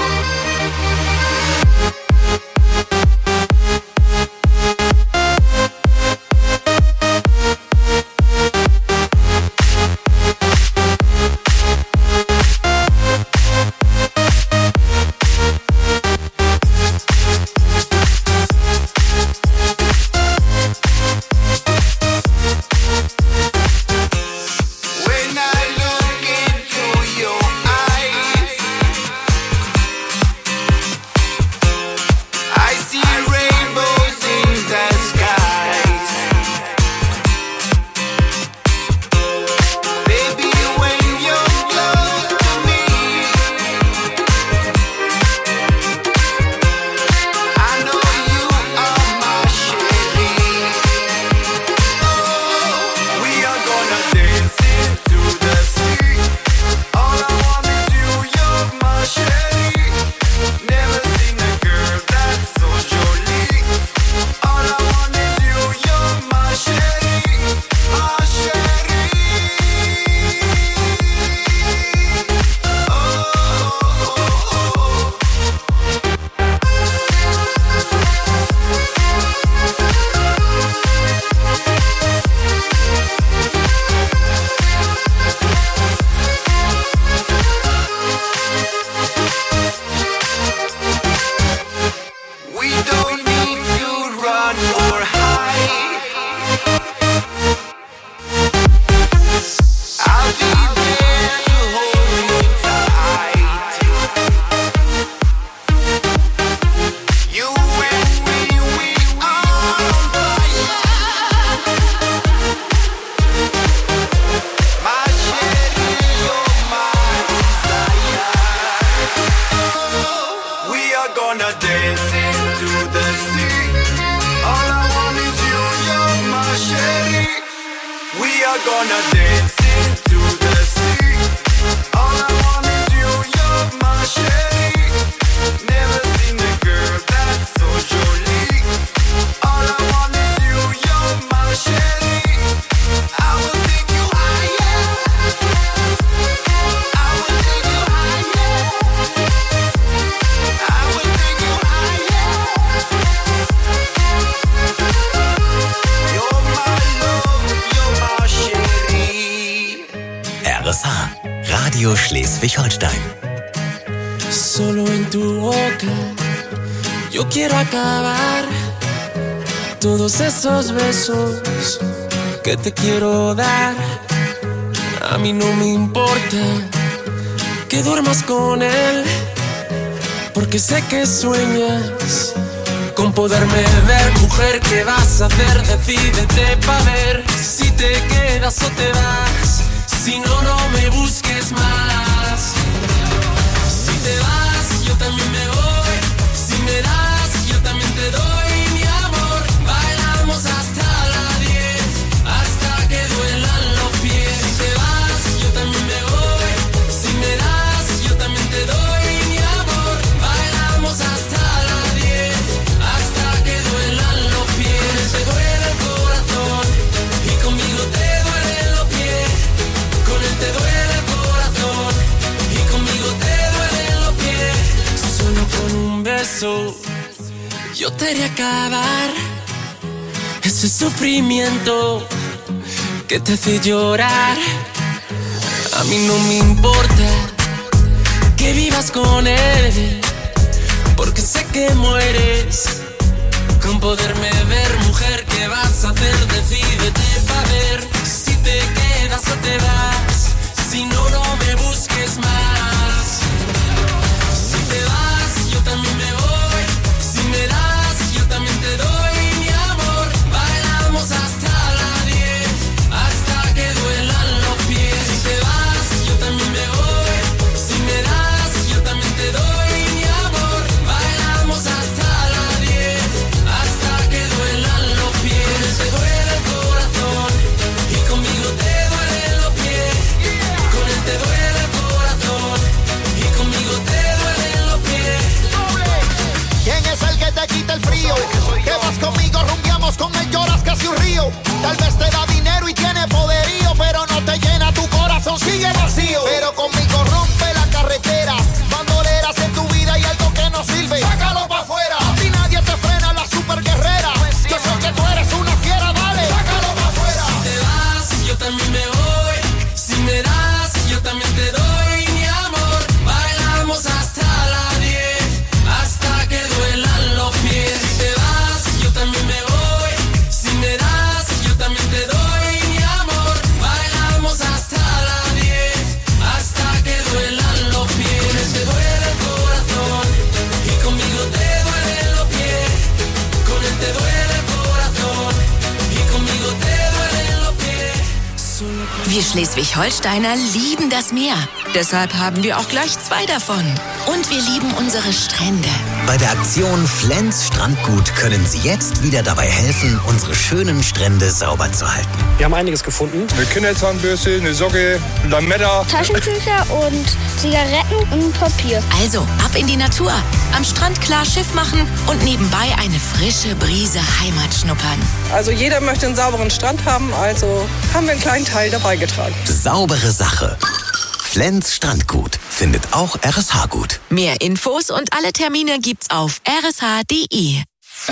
want more height. I'll be there to hold you tight. You and me, we are on fire. My Sherry, you're my desire. We are gonna dance into the sea. All I want is you, you're my Sherry. We are gonna dance into the sea. All I want is you, you're my Sherry. Never seen a girl that's so jolie. All I want is you, you're my Sherry. I will take you higher. I will take you higher. I will take you higher. You're my love, you're my Sherry. RSH, Radio Schleswig-Holstein. Solo en tu boca yo quiero acabar todos esos besos que te quiero dar. A mí no me importa que duermas con él, porque sé que sueñas con poderme ver. Mujer, ¿qué vas a hacer? Decídete pa' ver si te quedas o te vas. Si no, no me busques más. Si te vas, yo también me voy. Si me das, yo también te doy mi amor. Bailamos hasta las 10, hasta que duelan los pies. Si te vas, yo también me voy. Si me das, yo también te doy mi amor. Bailamos hasta las 10, hasta que duelan los pies. Te duele el corazón y conmigo te duelen los pies. Con él te duele el corazón y conmigo te duelen los pies. Solo con un beso yo te haré acabar ese sufrimiento que te hace llorar. A mí no me importa que vivas con él, porque sé que mueres con poderme ver. Mujer, ¿qué vas a hacer? Decídete pa' ver si te quedas o te vas. Si no, no me busques más. Si te vas, yo también me voy. Si me das, yo también te doy mi amor. Bailamos hasta las 10, hasta que duelan los pies. Si te vas, yo también me voy. Si me das, yo también te doy mi amor. Bailamos hasta las 10, hasta que duelan los pies. Te duele el corazón y conmigo te duelen los pies. Con él te duele el corazón y conmigo te duelen los pies. ¿Quién es el que te quita el frío? Que vas conmigo, rumbiamos con él, lloras casi un río. Tal vez te da dinero y tiene poderío, pero no te llena, tu corazón sigue vacío. Pero conmigo rompe la carretera, bandoleras en tu vida y algo que no sirve, sácalo pa' afuera. A ti nadie te frena, la super guerrera. Yo sé que tú eres una fiera, dale, sácalo pa' afuera. Si te vas, yo también me voy. Si me das, yo también te doy mi amor. Bailamos hasta las 10, hasta que duelan los pies. Si te vas, yo también me voy. Si me das, yo también te doy mi amor. Bailamos hasta las 10, hasta que duelan los pies. Te duele el corazón y conmigo te duelen los pies. Con él te duele el corazón y conmigo te duelen los pies. Wir Schleswig-Holsteiner lieben das Meer. Deshalb haben wir auch gleich 2 davon. Und wir lieben unsere Strände. Bei der Aktion Flens Strandgut können Sie jetzt wieder dabei helfen, unsere schönen Strände sauber zu halten. Wir haben einiges gefunden. Eine Kinderzahnbürste, eine Socke, Lametta. Taschentücher und Zigaretten und Papier. Also, ab in die Natur. Am Strand klar Schiff machen und nebenbei eine frische Brise Heimat schnuppern. Also jeder möchte einen sauberen Strand haben, also haben wir einen kleinen Teil dabei getragen. Saubere Sache. Flens Strandgut findet auch RSH gut. Mehr Infos und alle Termine gibt's auf rsh.de.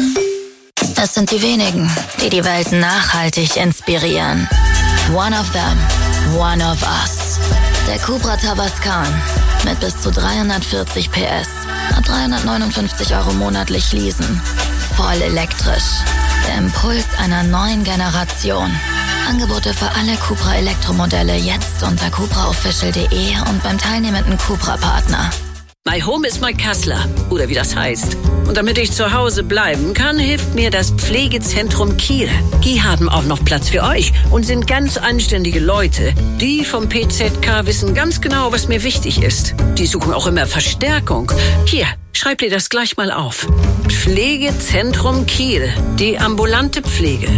Es sind die wenigen, die die Welt nachhaltig inspirieren. One of them, one of us. Der Cupra Tavascan mit bis zu 340 PS. Ab 359 € monatlich leasen. Voll elektrisch. Der Impuls einer neuen Generation. Angebote für alle Cupra Elektromodelle jetzt unter cupraofficial.de und beim teilnehmenden Cupra-Partner. My Home is my Kassler, oder wie das heißt. Und damit ich zu Hause bleiben kann, hilft mir das Pflegezentrum Kiel. Die haben auch noch Platz für euch und sind ganz anständige Leute. Die vom PZK wissen ganz genau, was mir wichtig ist. Die suchen auch immer Verstärkung. Hier, schreib dir das gleich mal auf. Pflegezentrum Kiel, die ambulante Pflege.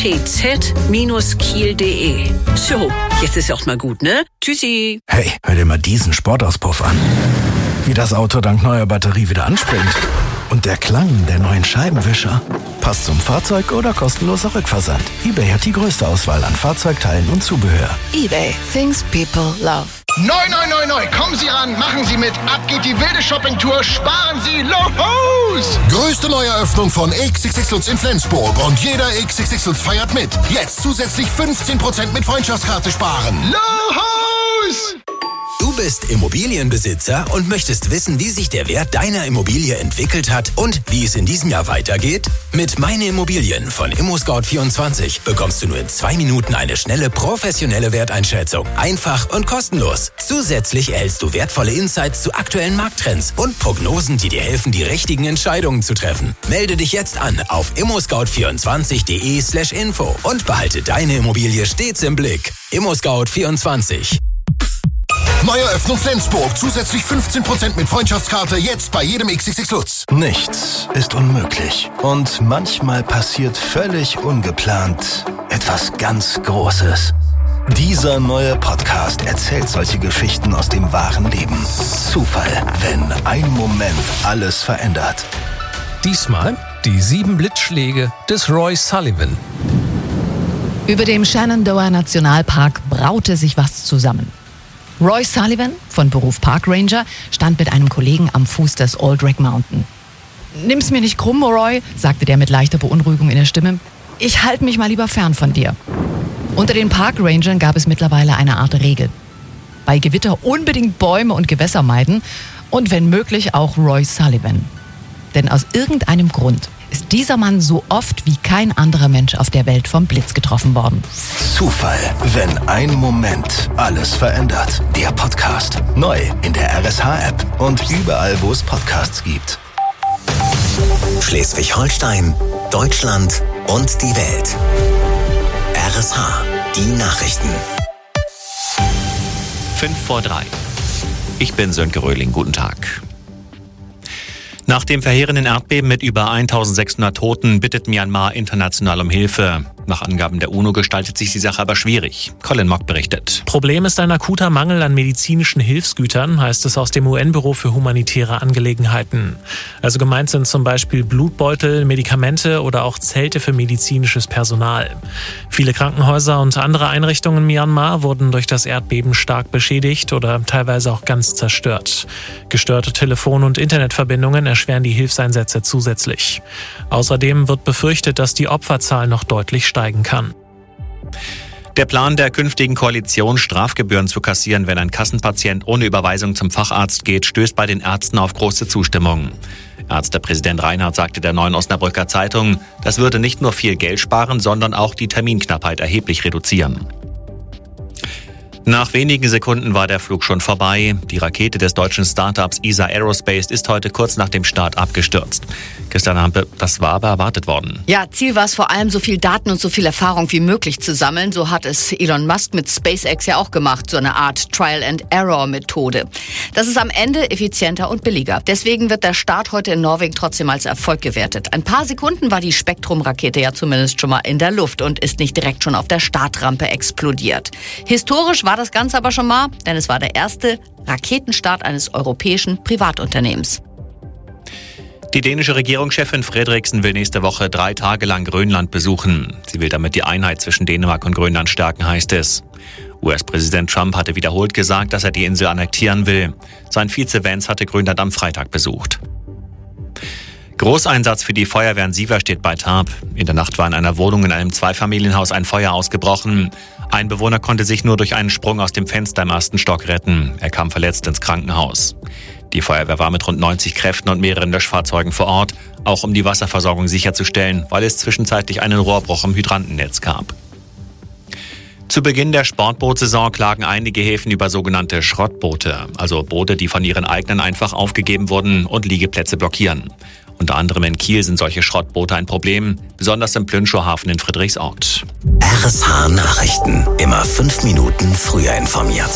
pz-kiel.de. So, jetzt ist auch mal gut, ne? Tschüssi. Hey, hör dir mal diesen Sportauspuff an. Wie das Auto dank neuer Batterie wieder anspringt. Und der Klang der neuen Scheibenwischer. Passt zum Fahrzeug oder kostenloser Rückversand. eBay hat die größte Auswahl an Fahrzeugteilen und Zubehör. eBay. Things people love. Neu, kommen Sie ran, machen Sie mit, ab geht die wilde Shoppingtour, sparen Sie los! Größte Neueröffnung von XXX Lutz in Flensburg und jeder XXX Lutz feiert mit. Jetzt zusätzlich 15% mit Freundschaftskarte sparen. Los! Du bist Immobilienbesitzer und möchtest wissen, wie sich der Wert deiner Immobilie entwickelt hat und wie es in diesem Jahr weitergeht? Mit Meine Immobilien von ImmoScout24 bekommst du nur in 2 Minuten eine schnelle, professionelle Werteinschätzung. Einfach und kostenlos. Zusätzlich erhältst du wertvolle Insights zu aktuellen Markttrends und Prognosen, die dir helfen, die richtigen Entscheidungen zu treffen. Melde dich jetzt an auf immoscout24.de/info und behalte deine Immobilie stets im Blick. ImmoScout24. Neueröffnung Flensburg. Zusätzlich 15% mit Freundschaftskarte jetzt bei jedem XXX Lutz. Nichts ist unmöglich. Und manchmal passiert völlig ungeplant etwas ganz Großes. Dieser neue Podcast erzählt solche Geschichten aus dem wahren Leben. Zufall, wenn ein Moment alles verändert. Diesmal die 7 Blitzschläge des Roy Sullivan. Über dem Shenandoah Nationalpark braute sich was zusammen. Roy Sullivan, von Beruf Park Ranger, stand mit einem Kollegen am Fuß des Aldrich Mountain. »Nimm's mir nicht krumm, Roy«, sagte der mit leichter Beunruhigung in der Stimme. »Ich halte mich mal lieber fern von dir.« Unter den Park Rangern gab es mittlerweile eine Art Regel. Bei Gewitter unbedingt Bäume und Gewässer meiden und wenn möglich auch Roy Sullivan. Denn aus irgendeinem Grund ist dieser Mann so oft wie kein anderer Mensch auf der Welt vom Blitz getroffen worden. Zufall, wenn ein Moment alles verändert. Der Podcast. Neu in der RSH-App und überall, wo es Podcasts gibt. Schleswig-Holstein, Deutschland und die Welt. RSH, die Nachrichten. 5:03. Ich bin Sönke Röhling. Guten Tag. Nach dem verheerenden Erdbeben mit über 1600 Toten bittet Myanmar international um Hilfe. Nach Angaben der UNO gestaltet sich die Sache aber schwierig. Colin Mock berichtet. Problem ist ein akuter Mangel an medizinischen Hilfsgütern, heißt es aus dem UN-Büro für humanitäre Angelegenheiten. Also gemeint sind zum Beispiel Blutbeutel, Medikamente oder auch Zelte für medizinisches Personal. Viele Krankenhäuser und andere Einrichtungen in Myanmar wurden durch das Erdbeben stark beschädigt oder teilweise auch ganz zerstört. Gestörte Telefon- und Internetverbindungen erschweren die Hilfseinsätze zusätzlich. Außerdem wird befürchtet, dass die Opferzahl noch deutlich steigen kann. Der Plan der künftigen Koalition, Strafgebühren zu kassieren, wenn ein Kassenpatient ohne Überweisung zum Facharzt geht, stößt bei den Ärzten auf große Zustimmung. Ärztepräsident Reinhardt sagte der Neuen Osnabrücker Zeitung, das würde nicht nur viel Geld sparen, sondern auch die Terminknappheit erheblich reduzieren. Nach wenigen Sekunden war der Flug schon vorbei. Die Rakete des deutschen Startups ESA Aerospace ist heute kurz nach dem Start abgestürzt. Christiane Hampe, das war aber erwartet worden. Ja, Ziel war es vor allem, so viel Daten und so viel Erfahrung wie möglich zu sammeln. So hat es Elon Musk mit SpaceX ja auch gemacht, so eine Art Trial-and-Error-Methode. Das ist am Ende effizienter und billiger. Deswegen wird der Start heute in Norwegen trotzdem als Erfolg gewertet. Ein paar Sekunden war die Spektrum-Rakete ja zumindest schon mal in der Luft und ist nicht direkt schon auf der Startrampe explodiert. Historisch war das Ganze aber schon mal, denn es war der erste Raketenstart eines europäischen Privatunternehmens. Die dänische Regierungschefin Frederiksen will nächste Woche 3 Tage lang Grönland besuchen. Sie will damit die Einheit zwischen Dänemark und Grönland stärken, heißt es. US-Präsident Trump hatte wiederholt gesagt, dass er die Insel annektieren will. Sein Vize Vance hatte Grönland am Freitag besucht. Großeinsatz für die Feuerwehr in Sieverstedt bei Tarp. In der Nacht war in einer Wohnung in einem Zweifamilienhaus ein Feuer ausgebrochen. Ein Bewohner konnte sich nur durch einen Sprung aus dem Fenster im 1. Stock retten. Er kam verletzt ins Krankenhaus. Die Feuerwehr war mit rund 90 Kräften und mehreren Löschfahrzeugen vor Ort, auch um die Wasserversorgung sicherzustellen, weil es zwischenzeitlich einen Rohrbruch im Hydrantennetz gab. Zu Beginn der Sportbootsaison klagen einige Häfen über sogenannte Schrottboote, also Boote, die von ihren Eignern einfach aufgegeben wurden und Liegeplätze blockieren. Unter anderem in Kiel sind solche Schrottboote ein Problem, besonders im Plünschowhafen in Friedrichsort. RSH Nachrichten. Immer 5 Minuten früher informiert.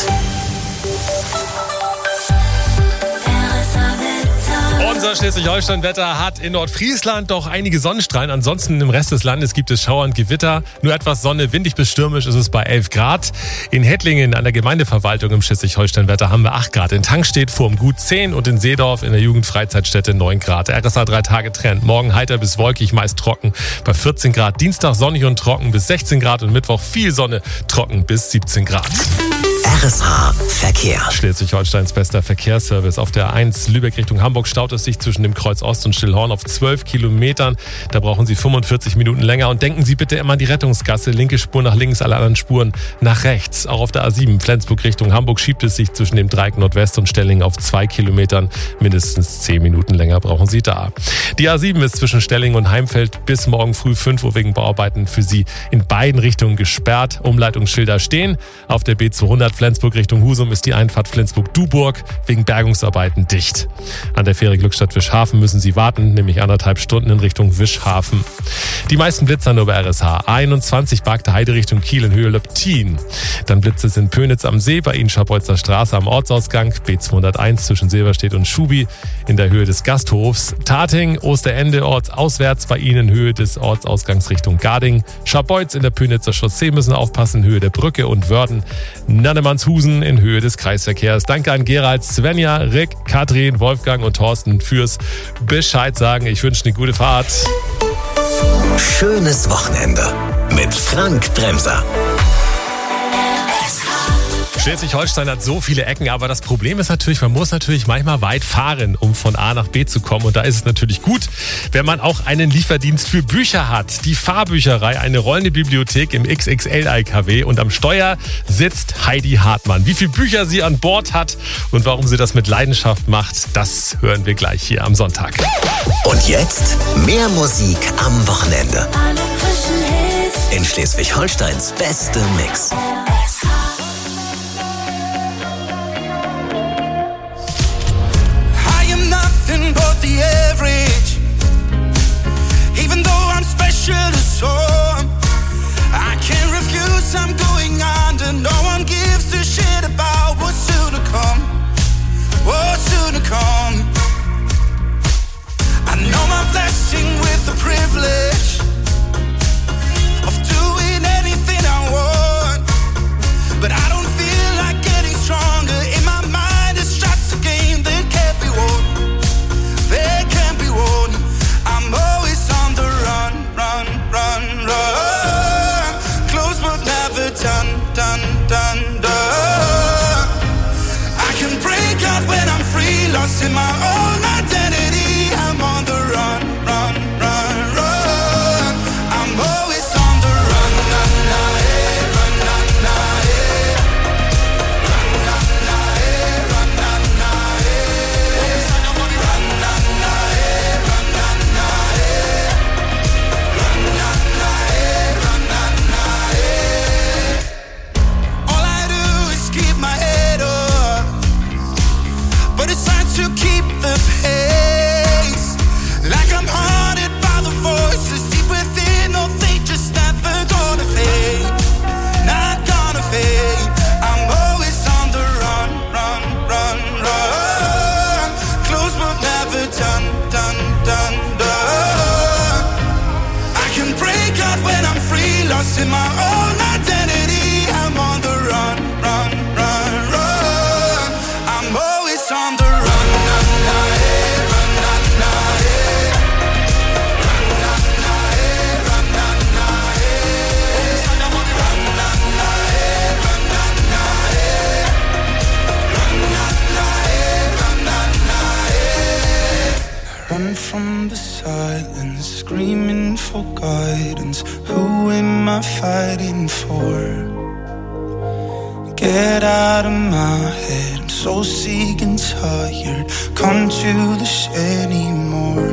Unser Schleswig-Holstein-Wetter hat in Nordfriesland doch einige Sonnenstrahlen. Ansonsten im Rest des Landes gibt es Schauer und Gewitter. Nur etwas Sonne, windig bis stürmisch ist es bei 11 Grad. In Hettlingen an der Gemeindeverwaltung im Schleswig-Holstein-Wetter haben wir 8 Grad. In Tankstedt vorm Gut 10 und in Seedorf in der Jugendfreizeitstätte 9 Grad. RSA 3-Tage-Trend. Morgen heiter bis wolkig, meist trocken bei 14 Grad. Dienstag sonnig und trocken bis 16 Grad und Mittwoch viel Sonne, trocken bis 17 Grad. RSH Verkehr. Schleswig-Holsteins bester Verkehrsservice. Auf der A1 Lübeck Richtung Hamburg staut es sich zwischen dem Kreuz Ost und Stillhorn auf 12 Kilometern. Da brauchen Sie 45 Minuten länger. Und denken Sie bitte immer an die Rettungsgasse. Linke Spur nach links, alle anderen Spuren nach rechts. Auch auf der A7 Flensburg Richtung Hamburg schiebt es sich zwischen dem Dreieck Nordwest und Stellingen auf 2 Kilometern. Mindestens 10 Minuten länger brauchen Sie da. Die A7 ist zwischen Stellingen und Heimfeld bis morgen früh 5 Uhr wegen Bauarbeiten für Sie in beiden Richtungen gesperrt. Umleitungsschilder stehen. Auf der B200 Flensburg Richtung Husum ist die Einfahrt Flensburg-Duburg wegen Bergungsarbeiten dicht. An der Fähre Glückstadt-Wischhafen müssen Sie warten, nämlich 1,5 Stunden in Richtung Wischhafen. Die meisten Blitzer nur bei RSH. A21 Barkte Heide Richtung Kiel in Höhe Löptin. Dann Blitze sind Pönitz am See, bei Ihnen Schabolzer Straße am Ortsausgang, B201 zwischen Silberstedt und Schubi in der Höhe des Gasthofs. Tating, Osterende ortsauswärts, bei Ihnen in Höhe des Ortsausgangs Richtung Garding. Schabolz in der Pönitzer Chaussee müssen aufpassen, in Höhe der Brücke und Wörden. Nannemannshusen in Höhe des Kreisverkehrs. Danke an Gerald, Svenja, Rick, Katrin, Wolfgang und Thorsten fürs Bescheid sagen. Ich wünsche eine gute Fahrt. Schönes Wochenende mit Frank Bremser. Schleswig-Holstein hat so viele Ecken, aber das Problem ist natürlich, man muss natürlich manchmal weit fahren, um von A nach B zu kommen. Und da ist es natürlich gut, wenn man auch einen Lieferdienst für Bücher hat. Die Fahrbücherei, eine rollende Bibliothek im XXL-IKW. Und am Steuer sitzt Heidi Hartmann. Wie viele Bücher sie an Bord hat und warum sie das mit Leidenschaft macht, das hören wir gleich hier am Sonntag. Und jetzt mehr Musik am Wochenende. In Schleswig-Holsteins beste Mix. But the average, even though I'm special to some, I can't refuse, I'm going under. No one gives a shit about what's soon to come, what's soon to come. I know my blessing with the privilege of doing anything I want, but I don't feel like getting stronger. In my mind it's just a game that can't be won. They can't be won. I'm always on the run, run, run, run. Close but never done, done, done, done. I can break out when I'm free, lost in my own identity. I'm on the run, run, run, run. I'm always on the run, na, na, eh, run, na, na, eh. Run, na, na, eh, run, na, na, eh. Run, na, na, eh, run, na, na, eh. Run, na, na, eh, run, na, na, eh. All I do is keep my head up, but it's hard to keep the pace. Like I'm haunted by the voices deep within. No, they just never gonna fade, not gonna fade. I'm always on the run, run, run, run. Close but never done, done, done, done. I can break out when I'm free, lost in my own identity. I'm on the run, run, run, run. I'm always on the run, na, na, eh, run, na, na, eh. Run, na, na, eh, run, na, na, eh. Run, na, na, eh, run, na, na, eh. Run, na, na, eh, run, na, na, eh. Run from the silence, screaming for guidance. Who am I fighting for? Get out of my head, I'm so sick and tired. Come to this anymore.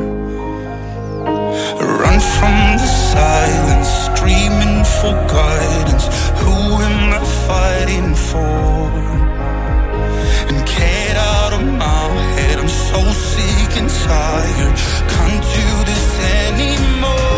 Run from the silence, screaming for guidance. Who am I fighting for? And get out of my head, I'm so sick and tired. Can't do this anymore.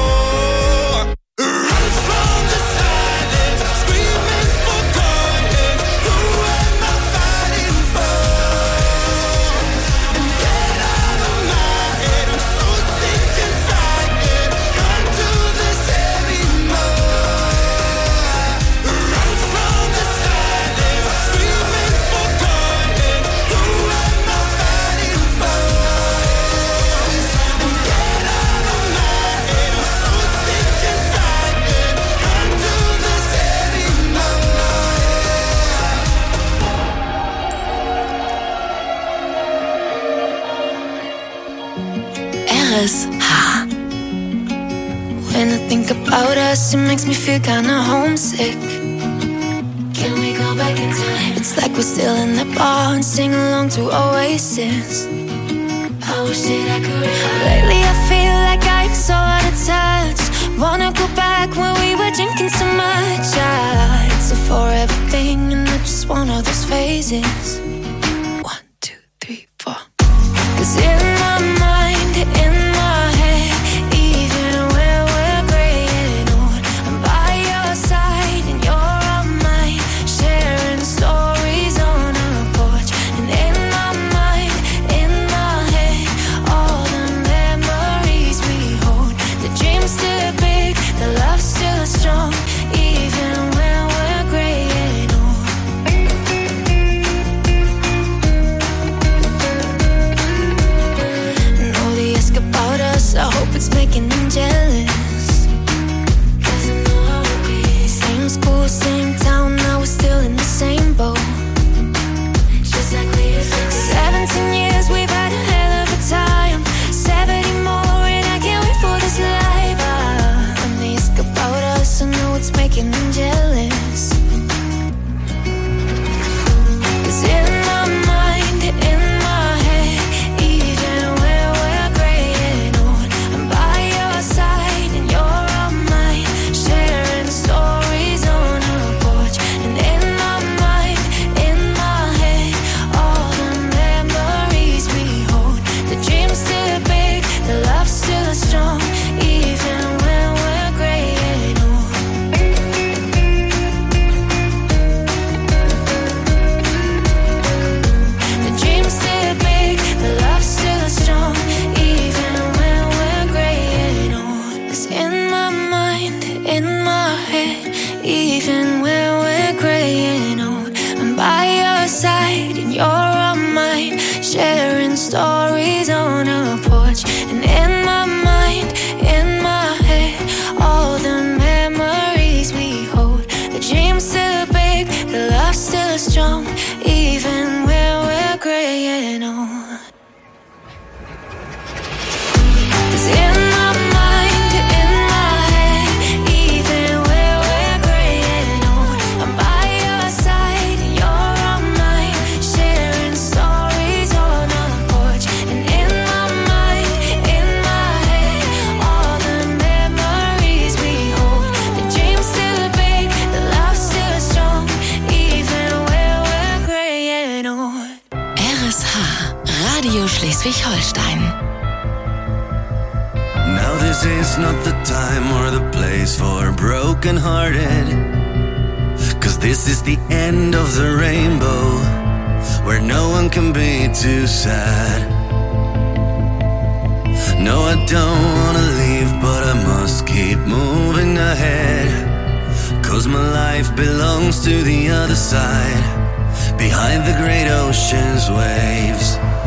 When I think about us, it makes me feel kinda homesick. Can we go back in time? It's like we're still in the bar and sing along to Oasis. I wish that I could. Lately I feel like I'm so out of touch. Wanna go back when we were drinking so much. It's a forever thing and not just one of those phases. 1, 2, 3, 4. 'Cause in my mind, in my head, even when we're gray and old, I'm by your side and you're on mine, sharing stories on a porch. And in my mind, in my head, all the memories we hold. The dream's still big, the love's still strong, even when we're gray and old. Know they ask about us, I hope it's making them jealous. 'Cause I know how it be. Same school, same town, now we're still in the same boat. Just like we used to be. 17 years, we've had a hell of a time. 70 more and I can't wait for this life. When they ask about us, I know it's making them jealous. 'Cause in my mind, in my head, even when we're gray and old, I'm by your side and you're on mine, sharing stories on a porch. And in my mind, in my head, all the memories we hold. The dream's still big, the love's still strong, even when we're gray and old. The dream's still big, the love's still strong, even when we're gray and old. 'Cause in my mind, in my head, even when we're gray and old, I'm by your side and you're on mine, sharing stories on a porch. And in my mind, in my head, all the memories we hold. The dream's still big, the love's still strong, even when we're gray and old. 'Cause in my mind, in my head, even when we're gray and old, I'm by your side and you're on mine, sharing stories on a porch. And in my mind, in my head, all the memories we hold. The dream's still big, the love's still strong, even when we're gray and old. RSH, Radio Schleswig-Holstein. Now this is not the time or the place for broken-hearted, 'cause this is the end of the rainbow, where no one can be too sad. No, I don't wanna leave, but I must keep moving ahead, 'cause my life belongs to the other side, behind the great ocean's waves.